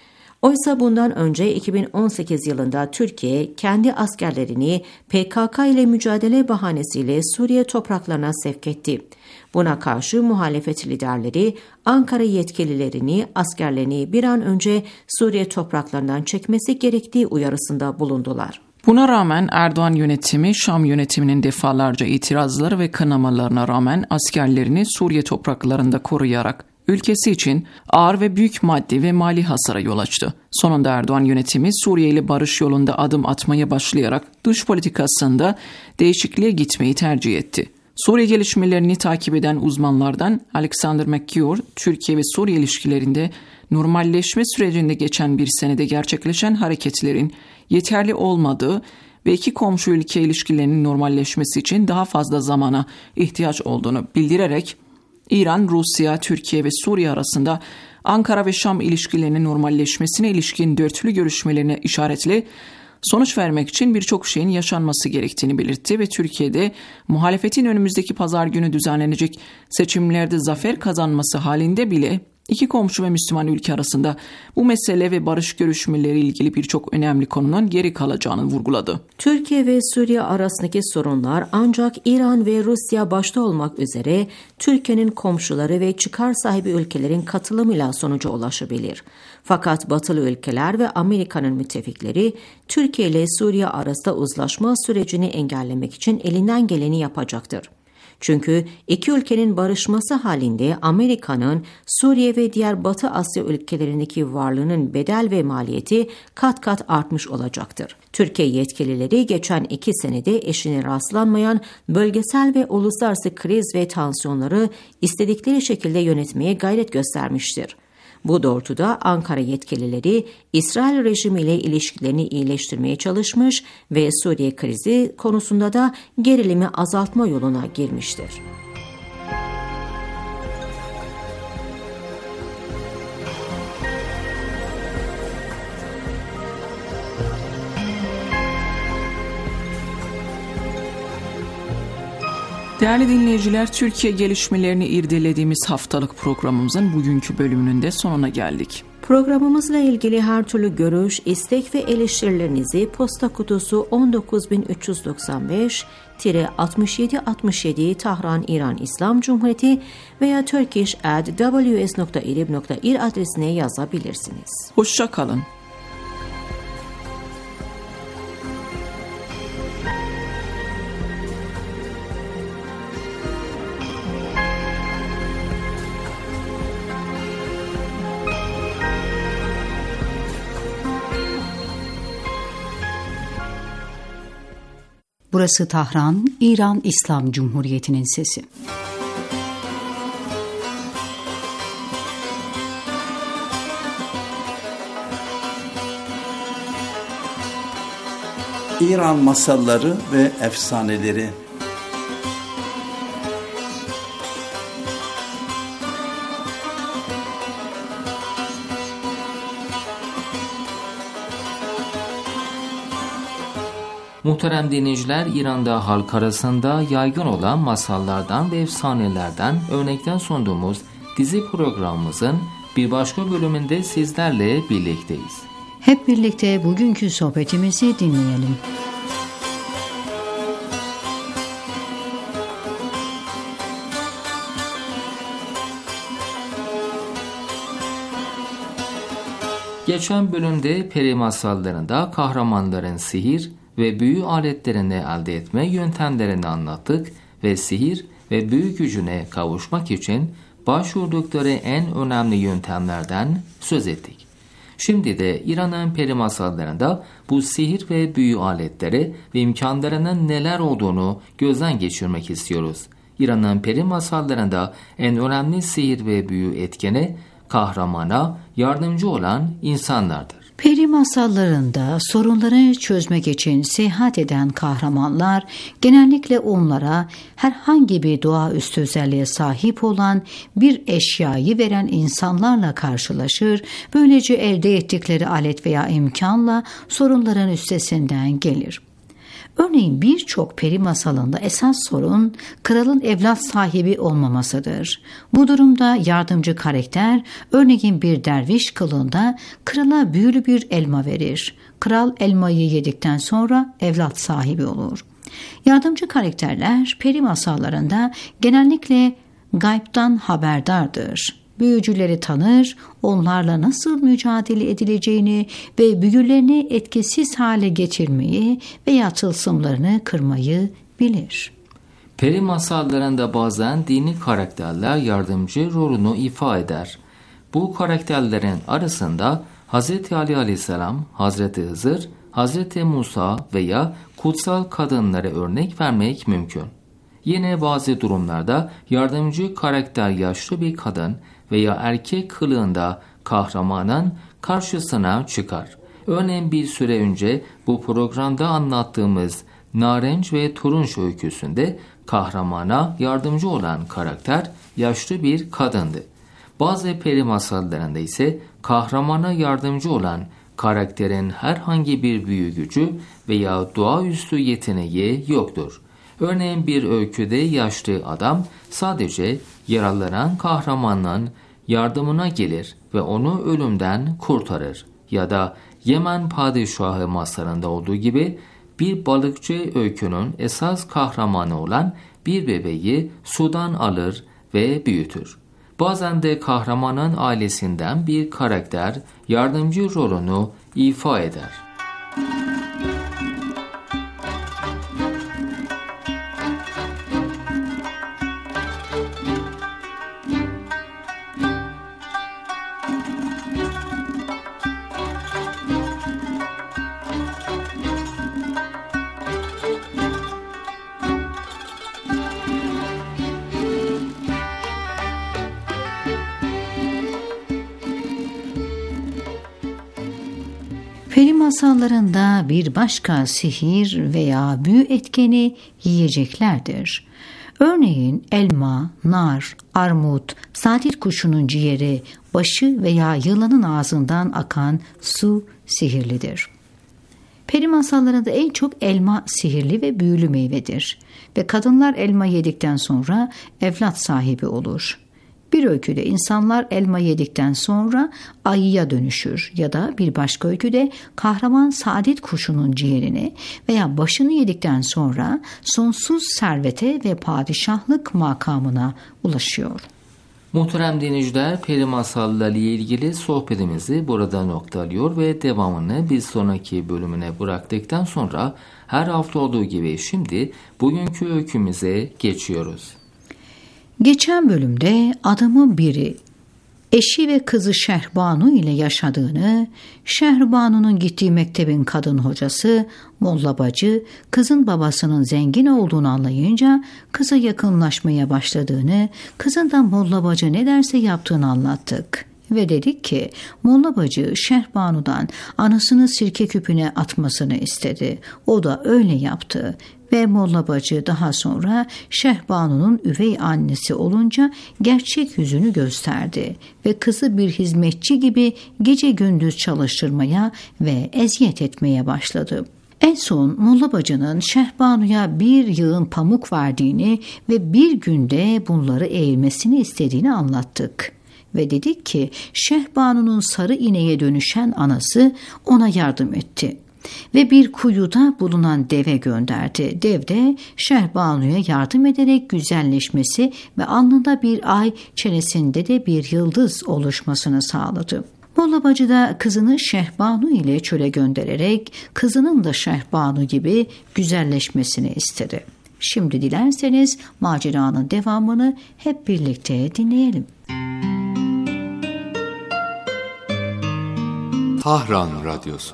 Oysa bundan önce iki bin on sekiz yılında Türkiye kendi askerlerini P K K ile mücadele bahanesiyle Suriye topraklarına sevk etti. Buna karşı muhalefet liderleri Ankara yetkililerini askerlerini bir an önce Suriye topraklarından çekmesi gerektiği uyarısında bulundular. Buna rağmen Erdoğan yönetimi Şam yönetiminin defalarca itirazları ve kınamalarına rağmen askerlerini Suriye topraklarında koruyarak ülkesi için ağır ve büyük maddi ve mali hasara yol açtı. Sonunda Erdoğan yönetimi Suriye ile barış yolunda adım atmaya başlayarak dış politikasında değişikliğe gitmeyi tercih etti. Suriye gelişmelerini takip eden uzmanlardan Alexander McCure, Türkiye ve Suriye ilişkilerinde normalleşme sürecinde geçen bir senede gerçekleşen hareketlerin yeterli olmadığı ve iki komşu ülke ilişkilerinin normalleşmesi için daha fazla zamana ihtiyaç olduğunu bildirerek İran, Rusya, Türkiye ve Suriye arasında Ankara ve Şam ilişkilerinin normalleşmesine ilişkin dörtlü görüşmelerine işaretli sonuç vermek için birçok şeyin yaşanması gerektiğini belirtti ve Türkiye'de muhalefetin önümüzdeki pazar günü düzenlenecek seçimlerde zafer kazanması halinde bile iki komşu ve Müslüman ülke arasında bu mesele ve barış görüşmeleri ilgili birçok önemli konunun geri kalacağını vurguladı. Türkiye ve Suriye arasındaki sorunlar ancak İran ve Rusya başta olmak üzere Türkiye'nin komşuları ve çıkar sahibi ülkelerin katılımıyla sonuca ulaşabilir. Fakat batılı ülkeler ve Amerika'nın müttefikleri Türkiye ile Suriye arasında uzlaşma sürecini engellemek için elinden geleni yapacaktır. Çünkü iki ülkenin barışması halinde Amerika'nın Suriye ve diğer Batı Asya ülkelerindeki varlığının bedel ve maliyeti kat kat artmış olacaktır. Türkiye yetkilileri geçen iki senede eşine rastlanmayan bölgesel ve uluslararası kriz ve tansiyonları istedikleri şekilde yönetmeye gayret göstermiştir. Bu doğrultuda Ankara yetkilileri İsrail rejimiyle ilişkilerini iyileştirmeye çalışmış ve Suriye krizi konusunda da gerilimi azaltma yoluna girmiştir. Değerli dinleyiciler, Türkiye gelişmelerini irdelediğimiz haftalık programımızın bugünkü bölümünün de sonuna geldik. Programımızla ilgili her türlü görüş, istek ve eleştirilerinizi posta kutusu on dokuz bin üç yüz doksan beş altmış yedi altmış yedi Tahran İran İslam Cumhuriyeti veya turkish at w s nokta irib nokta ir adresine yazabilirsiniz. Hoşça kalın. Burası Tahran, İran İslam Cumhuriyeti'nin sesi. İran masalları ve efsaneleri. Muhterem dinleyiciler, İran'da halk arasında yaygın olan masallardan ve efsanelerden örnekten sunduğumuz dizi programımızın bir başka bölümünde sizlerle birlikteyiz. Hep birlikte bugünkü sohbetimizi dinleyelim. Geçen bölümde peri masallarında kahramanların sihir ve büyü aletlerini elde etme yöntemlerini anlattık ve sihir ve büyü gücüne kavuşmak için başvurdukları en önemli yöntemlerden söz ettik. Şimdi de İran'ın peri masallarında bu sihir ve büyü aletleri ve imkanlarının neler olduğunu gözden geçirmek istiyoruz. İran'ın peri masallarında en önemli sihir ve büyü etkeni kahramana yardımcı olan insanlardır. Peri masallarında sorunları çözmek için seyahat eden kahramanlar genellikle onlara herhangi bir doğaüstü özelliğe sahip olan bir eşyayı veren insanlarla karşılaşır, böylece elde ettikleri alet veya imkanla sorunların üstesinden gelir. Örneğin birçok peri masalında esas sorun kralın evlat sahibi olmamasıdır. Bu durumda yardımcı karakter örneğin bir derviş kılığında krala büyülü bir elma verir. Kral elmayı yedikten sonra evlat sahibi olur. Yardımcı karakterler peri masallarında genellikle gaybtan haberdardır. Büyücüleri tanır, onlarla nasıl mücadele edileceğini ve büyülerini etkisiz hale getirmeyi veya tılsımlarını kırmayı bilir. Peri masallarında bazen dini karakterler yardımcı rolünü ifade eder. Bu karakterlerin arasında Hz. Ali Aleyhisselam, Hz. Hızır, Hz. Musa veya kutsal kadınları örnek vermek mümkün. Yine bazı durumlarda yardımcı karakter yaşlı bir kadın veya erkek kılığında kahramanın karşısına çıkar. Örneğin bir süre önce bu programda anlattığımız Narenç ve Turunç öyküsünde kahramana yardımcı olan karakter yaşlı bir kadındı. Bazı peri masallarında ise kahramana yardımcı olan karakterin herhangi bir büyü gücü veya doğaüstü yeteneği yoktur. Örneğin bir öyküde yaşlı adam sadece yaralanan kahramanın yardımına gelir ve onu ölümden kurtarır. Ya da Yemen padişahı masalında olduğu gibi bir balıkçı öykünün esas kahramanı olan bir bebeği sudan alır ve büyütür. Bazen de kahramanın ailesinden bir karakter yardımcı rolünü ifa eder. Peri masallarında bir başka sihir veya büyü etkeni yiyeceklerdir. Örneğin elma, nar, armut, saadet kuşunun ciğeri, başı veya yılanın ağzından akan su sihirlidir. Peri masallarında en çok elma sihirli ve büyülü meyvedir ve kadınlar elma yedikten sonra evlat sahibi olur. Bir öyküde insanlar elma yedikten sonra ayıya dönüşür ya da bir başka öyküde kahraman saadet kuşunun ciğerini veya başını yedikten sonra sonsuz servete ve padişahlık makamına ulaşıyor. Muhterem dinleyiciler, peri masalları ile ilgili sohbetimizi burada noktalıyor ve devamını bir sonraki bölümüne bıraktıktan sonra her hafta olduğu gibi şimdi bugünkü öykümüze geçiyoruz. Geçen bölümde adamın biri eşi ve kızı Şehrbanu ile yaşadığını, Şehrbano'nun gittiği mektebin kadın hocası Molla Bacı, kızın babasının zengin olduğunu anlayınca kıza yakınlaşmaya başladığını, kızın da Molla Bacı ne derse yaptığını anlattık. Ve dedik ki Molla Bacı Şehrbano'dan anasını sirke küpüne atmasını istedi. O da öyle yaptı. Ve Molla Bacı daha sonra Şehrbano'nun üvey annesi olunca gerçek yüzünü gösterdi ve kızı bir hizmetçi gibi gece gündüz çalıştırmaya ve eziyet etmeye başladı. En son Molla Bacı'nın Şehrbano'ya bir yığın pamuk verdiğini ve bir günde bunları eğilmesini istediğini anlattık. Ve dedik ki Şehrbano'nun sarı ineğe dönüşen anası ona yardım etti. Ve bir kuyuda bulunan deve gönderdi. Dev de Şehrbano'ya yardım ederek güzelleşmesi ve alnında bir ay, çenesinde de bir yıldız oluşmasını sağladı. Molla Bacı da kızını Şehrbanu ile çöle göndererek kızının da Şehrbanu gibi güzelleşmesini istedi. Şimdi dilerseniz maceranın devamını hep birlikte dinleyelim. Tahran Radyosu.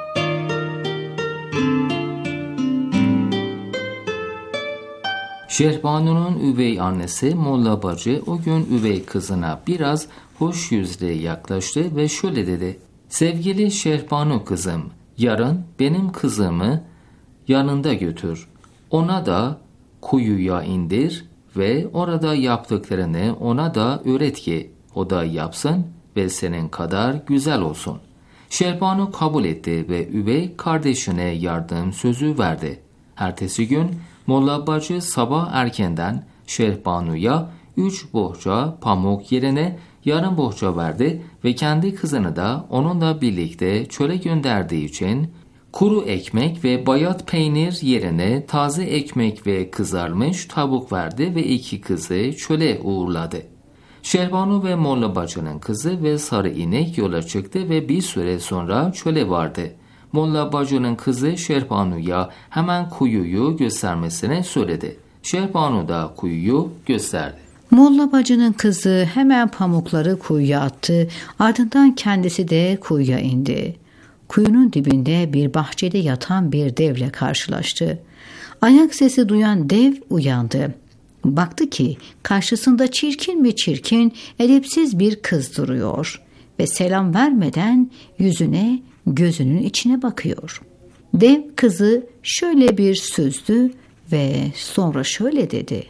Şehrbano'nun üvey annesi Molla Bacı o gün üvey kızına biraz hoş yüzle yaklaştı ve şöyle dedi: "Sevgili Şehrbano kızım, yarın benim kızımı yanında götür. Ona da kuyuya indir ve orada yaptıklarını ona da öğret ki o da yapsın ve senin kadar güzel olsun." Şehrbano kabul etti ve üvey kardeşine yardım sözü verdi. Ertesi gün Molla Bacı sabah erkenden Şehrbano'ya üç bohça pamuk yerine yarım bohça verdi ve kendi kızını da onunla birlikte çöle gönderdiği için kuru ekmek ve bayat peynir yerine taze ekmek ve kızarmış tavuk verdi ve iki kızı çöle uğurladı. Şehrbano ve Molla Bacı'nın kızı ve sarı inek yola çıktı ve bir süre sonra çöle vardı. Molla Bacı'nın kızı Şehrbano'ya hemen kuyuyu göstermesine söyledi. Şehrbano da kuyuyu gösterdi. Molla Bacı'nın kızı hemen pamukları kuyuya attı, ardından kendisi de kuyuya indi. Kuyunun dibinde bir bahçede yatan bir devle karşılaştı. Ayak sesi duyan dev uyandı. Baktı ki karşısında çirkin mi çirkin, edepsiz bir kız duruyor ve selam vermeden yüzüne, gözünün içine bakıyor. Dev kızı şöyle bir süzdü ve sonra şöyle dedi: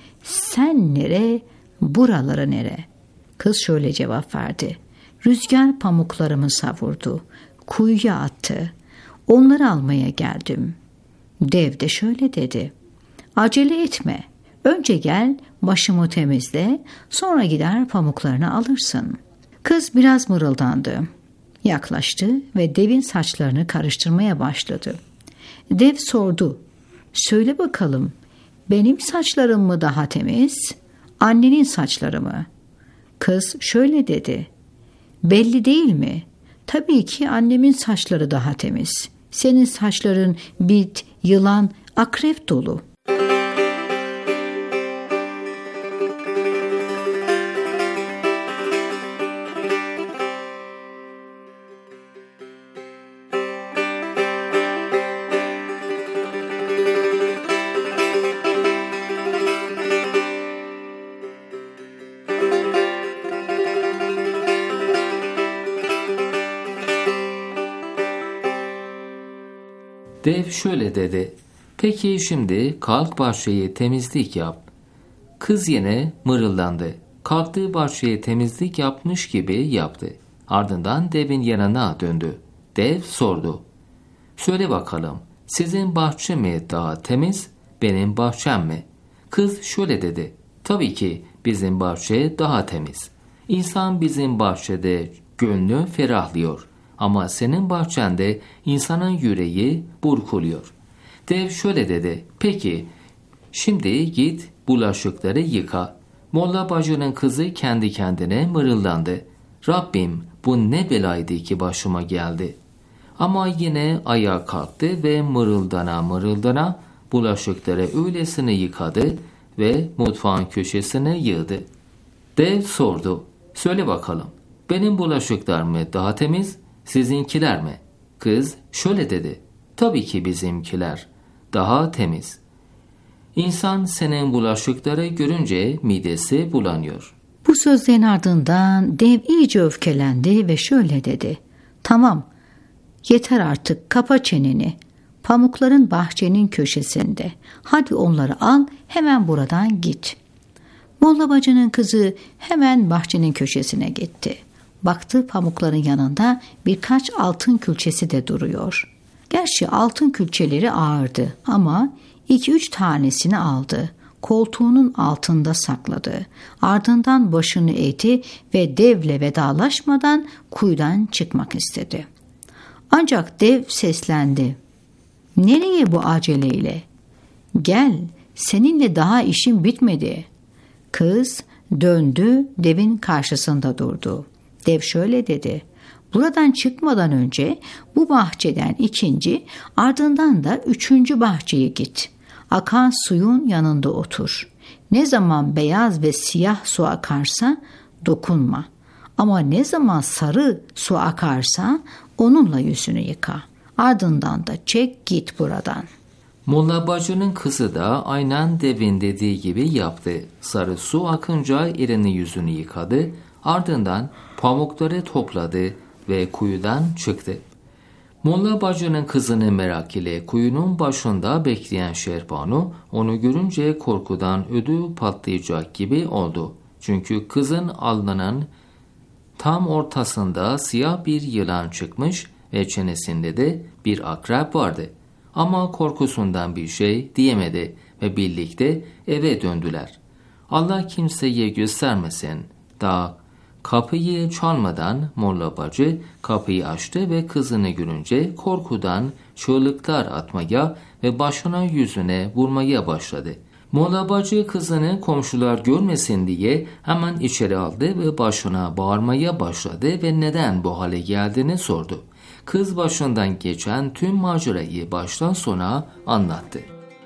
"Sen nere, buralara nere?" Kız şöyle cevap verdi: "Rüzgar pamuklarımı savurdu, kuyuya attı. Onları almaya geldim." Dev de şöyle dedi: "Acele etme. Önce gel, başımı temizle, sonra gider pamuklarını alırsın." Kız biraz mırıldandı. Yaklaştı ve devin saçlarını karıştırmaya başladı. Dev sordu: "Söyle bakalım, benim saçlarım mı daha temiz, annenin saçları mı?" Kız şöyle dedi: "Belli değil mi? Tabii ki annemin saçları daha temiz. Senin saçların bit, yılan, akrep dolu." Dev şöyle dedi: "Peki şimdi kalk bahçeye temizlik yap." Kız yine mırıldandı. Kalktığı bahçeye temizlik yapmış gibi yaptı. Ardından devin yanına döndü. Dev sordu: "Söyle bakalım, sizin bahçe mi daha temiz, benim bahçem mi?" Kız şöyle dedi: "Tabii ki bizim bahçe daha temiz. İnsan bizim bahçede gönlü ferahlıyor. Ama senin bahçende insanın yüreği burkuluyor." Dev şöyle dedi: "Peki, şimdi git bulaşıkları yıka." Molla Bacı'nın kızı kendi kendine mırıldandı: "Rabbim, bu ne belaydı ki başıma geldi." Ama yine ayağa kalktı ve mırıldana mırıldana bulaşıkları öylesine yıkadı ve mutfağın köşesine yığdı. Dev sordu: Söyle bakalım, benim bulaşıklar mı daha temiz, sizinkiler mi? Kız şöyle dedi, tabii ki bizimkiler daha temiz. İnsan senin bulaşıkları görünce midesi bulanıyor. Bu sözlerin ardından dev iyice öfkelendi ve şöyle dedi. Tamam, yeter artık, kapa çeneni. Pamukların bahçenin köşesinde. Hadi onları al, hemen buradan git. Molla bacının kızı hemen bahçenin köşesine gitti. Baktı pamukların yanında birkaç altın külçesi de duruyor. Gerçi altın külçeleri ağırdı ama iki üç tanesini aldı. Koltuğunun altında sakladı. Ardından başını eğdi ve devle vedalaşmadan kuyudan çıkmak istedi. Ancak dev seslendi. Nereye bu aceleyle? Gel, seninle daha işim bitmedi. Kız döndü, devin karşısında durdu. Dev şöyle dedi. Buradan çıkmadan önce bu bahçeden ikinci, ardından da üçüncü bahçeye git. Akan suyun yanında otur. Ne zaman beyaz ve siyah su akarsa dokunma. Ama ne zaman sarı su akarsa onunla yüzünü yıka. Ardından da çek git buradan. Molla bacının kızı da aynen devin dediği gibi yaptı. Sarı su akınca elini yüzünü yıkadı. Ardından pamukları topladı ve kuyudan çıktı. Molla bacının kızını merak ile kuyunun başında bekleyen Şehrbanu onu görünce korkudan ödü patlayacak gibi oldu. Çünkü kızın alnının tam ortasında siyah bir yılan çıkmış ve çenesinde de bir akrep vardı. Ama korkusundan bir şey diyemedi ve birlikte eve döndüler. Allah kimseye göstermesin. Daha kapıyı çalmadan Molla bacı kapıyı açtı ve kızını görünce korkudan çığlıklar atmaya ve başına yüzüne vurmaya başladı. Molla bacı kızını komşular görmesin diye hemen içeri aldı ve başına bağırmaya başladı ve neden bu hale geldiğini sordu. Kız başından geçen tüm macerayı baştan sona anlattı.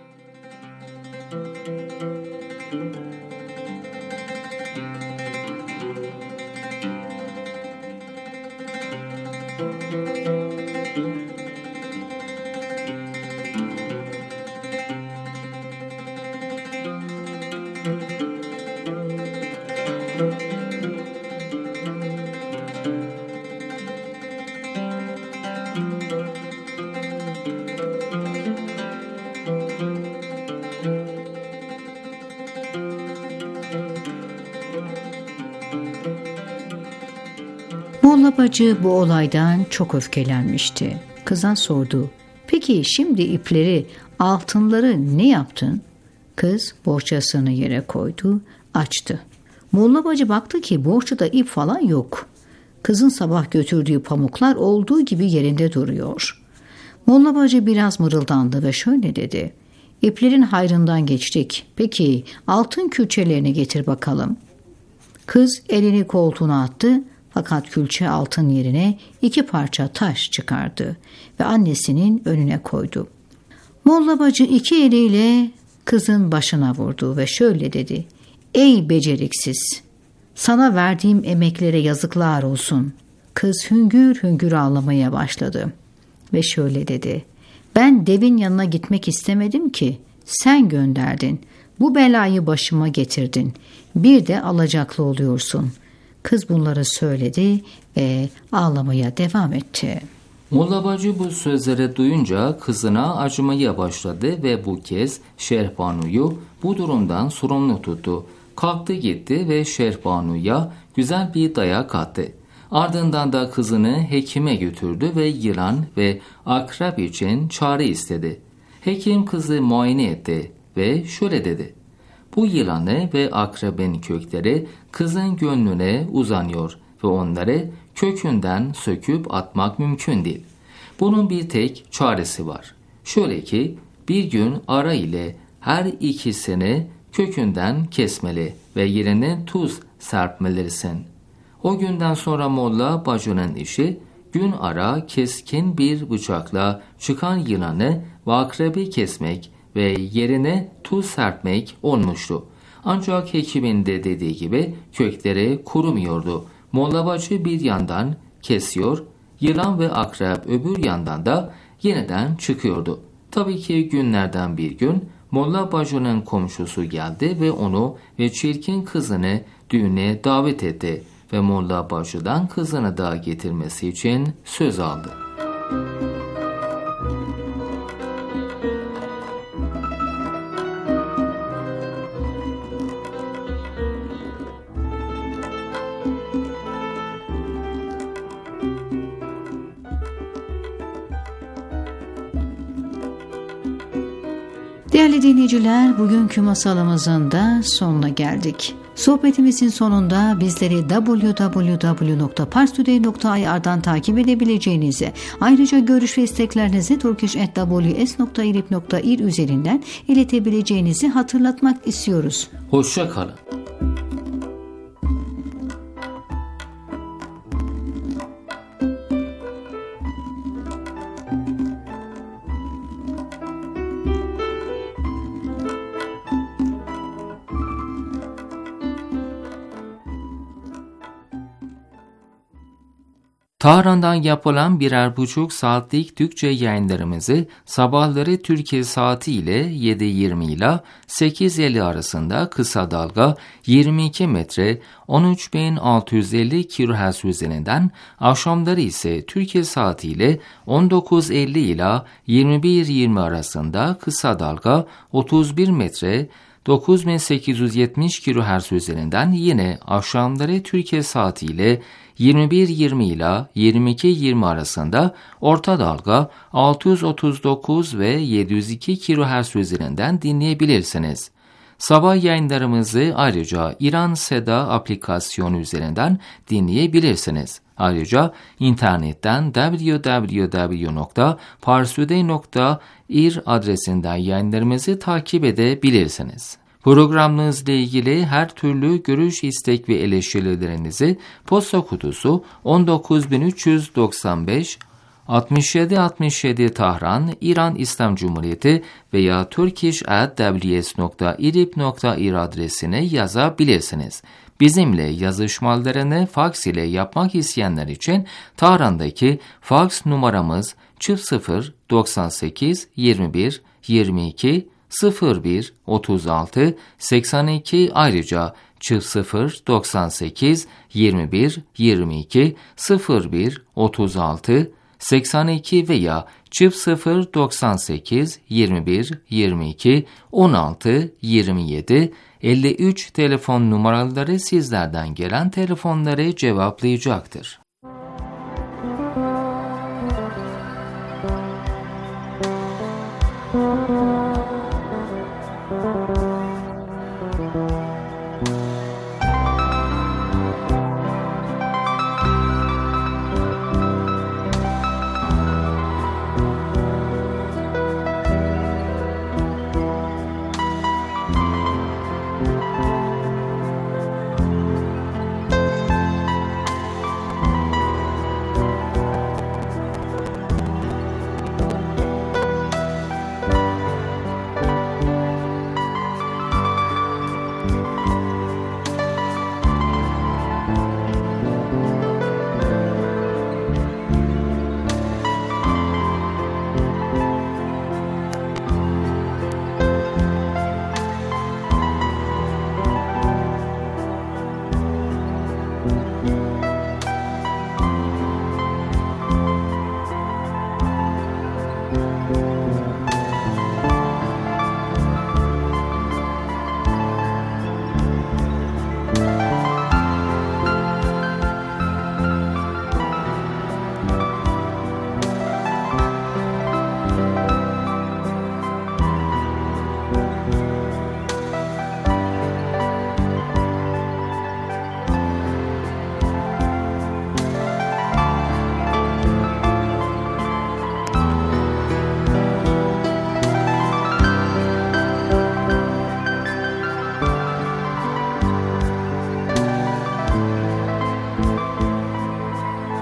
Molla bacı bu olaydan çok öfkelenmişti. Kıza sordu. Peki şimdi ipleri, altınları ne yaptın? Kız bohçasını yere koydu, açtı. Molla bacı baktı ki bohçada ip falan yok. Kızın sabah götürdüğü pamuklar olduğu gibi yerinde duruyor. Molla bacı biraz mırıldandı ve şöyle dedi. İplerin hayrından geçtik. Peki altın külçelerini getir bakalım. Kız elini koltuğuna attı. Fakat külçe altın yerine iki parça taş çıkardı ve annesinin önüne koydu. Molla bacı iki eliyle kızın başına vurdu ve şöyle dedi. Ey beceriksiz! Sana verdiğim emeklere yazıklar olsun. Kız hüngür hüngür ağlamaya başladı ve şöyle dedi. Ben devin yanına gitmek istemedim ki. Sen gönderdin. Bu belayı başıma getirdin. Bir de alacaklı oluyorsun. Kız bunları söyledi ve ağlamaya devam etti. Molla bacı bu sözleri duyunca kızına acımaya başladı ve bu kez Şehrbanu'yu bu durumdan sorumlu tuttu. Kalktı gitti ve Şehrbanu'ya güzel bir dayak attı. Ardından da kızını hekime götürdü ve yılan ve akrep için çare istedi. Hekim kızı muayene etti ve şöyle dedi. Bu yılanı ve akrebin kökleri kızın gönlüne uzanıyor ve onları kökünden söküp atmak mümkün değil. Bunun bir tek çaresi var. Şöyle ki bir gün ara ile her ikisini kökünden kesmeli ve yerine tuz serpmelisin. O günden sonra Molla bacının işi gün ara keskin bir bıçakla çıkan yılanı ve akrebi kesmek ve yerine tuz serpmek olmuştu. Ancak hekimin de dediği gibi kökleri kurumuyordu. Molla Bacı bir yandan kesiyor, yılan ve akrep öbür yandan da yeniden çıkıyordu. Tabii ki günlerden bir gün Molla Bacı'nın komşusu geldi ve onu ve çirkin kızını düğüne davet etti ve Molla Bacı'dan kızını da getirmesi için söz aldı. Değerli dinleyiciler, bugünkü masalımızın da sonuna geldik. Sohbetimizin sonunda bizleri double-u double-u double-u nokta pars today nokta i r'dan takip edebileceğinizi, ayrıca görüş ve isteklerinizi turkish at w s nokta irib nokta ir üzerinden iletebileceğinizi hatırlatmak istiyoruz. Hoşça kalın. Tahran'dan yapılan birer buçuk saatlik Türkçe yayınlarımızı sabahları Türkiye saati ile yedi yirmi ile sekiz elli arasında kısa dalga yirmi iki metre on üç bin altı yüz elli kilohertz üzerinden, akşamları ise Türkiye saati ile on dokuz elli ile yirmi bir yirmi arasında kısa dalga otuz bir metre dokuz bin sekiz yüz yetmiş kilohertz üzerinden, yine akşamları Türkiye saati ile yirmi bir yirmi ile yirmi iki yirmi arasında orta dalga altı yüz otuz dokuz ve yedi yüz iki kilohertz üzerinden dinleyebilirsiniz. Sabah yayınlarımızı ayrıca İran Seda aplikasyonu üzerinden dinleyebilirsiniz. Ayrıca internetten double-u double-u double-u nokta pars today nokta ir adresinden yayınlarımızı takip edebilirsiniz. Programımızla ilgili her türlü görüş, istek ve eleştirilerinizi posta kutusu on dokuz bin üç yüz doksan beş altmış yedi altmış yedi Tahran, İran İslam Cumhuriyeti veya turkish at w s nokta irib nokta ir adresine yazabilirsiniz. Bizimle yazışmalarını faks ile yapmak isteyenler için Tahran'daki faks numaramız çift sıfır doksan sekiz yirmi bir yirmi iki sıfır bir otuz altı seksen iki, ayrıca çift sıfır doksan sekiz yirmi bir yirmi iki sıfır bir otuz altı seksen iki veya çift sıfır doksan sekiz yirmi bir yirmi iki on altı yirmi yedi elli üç telefon numaraları sizlerden gelen telefonları cevaplayacaktır.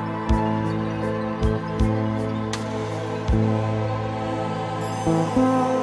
Thank you.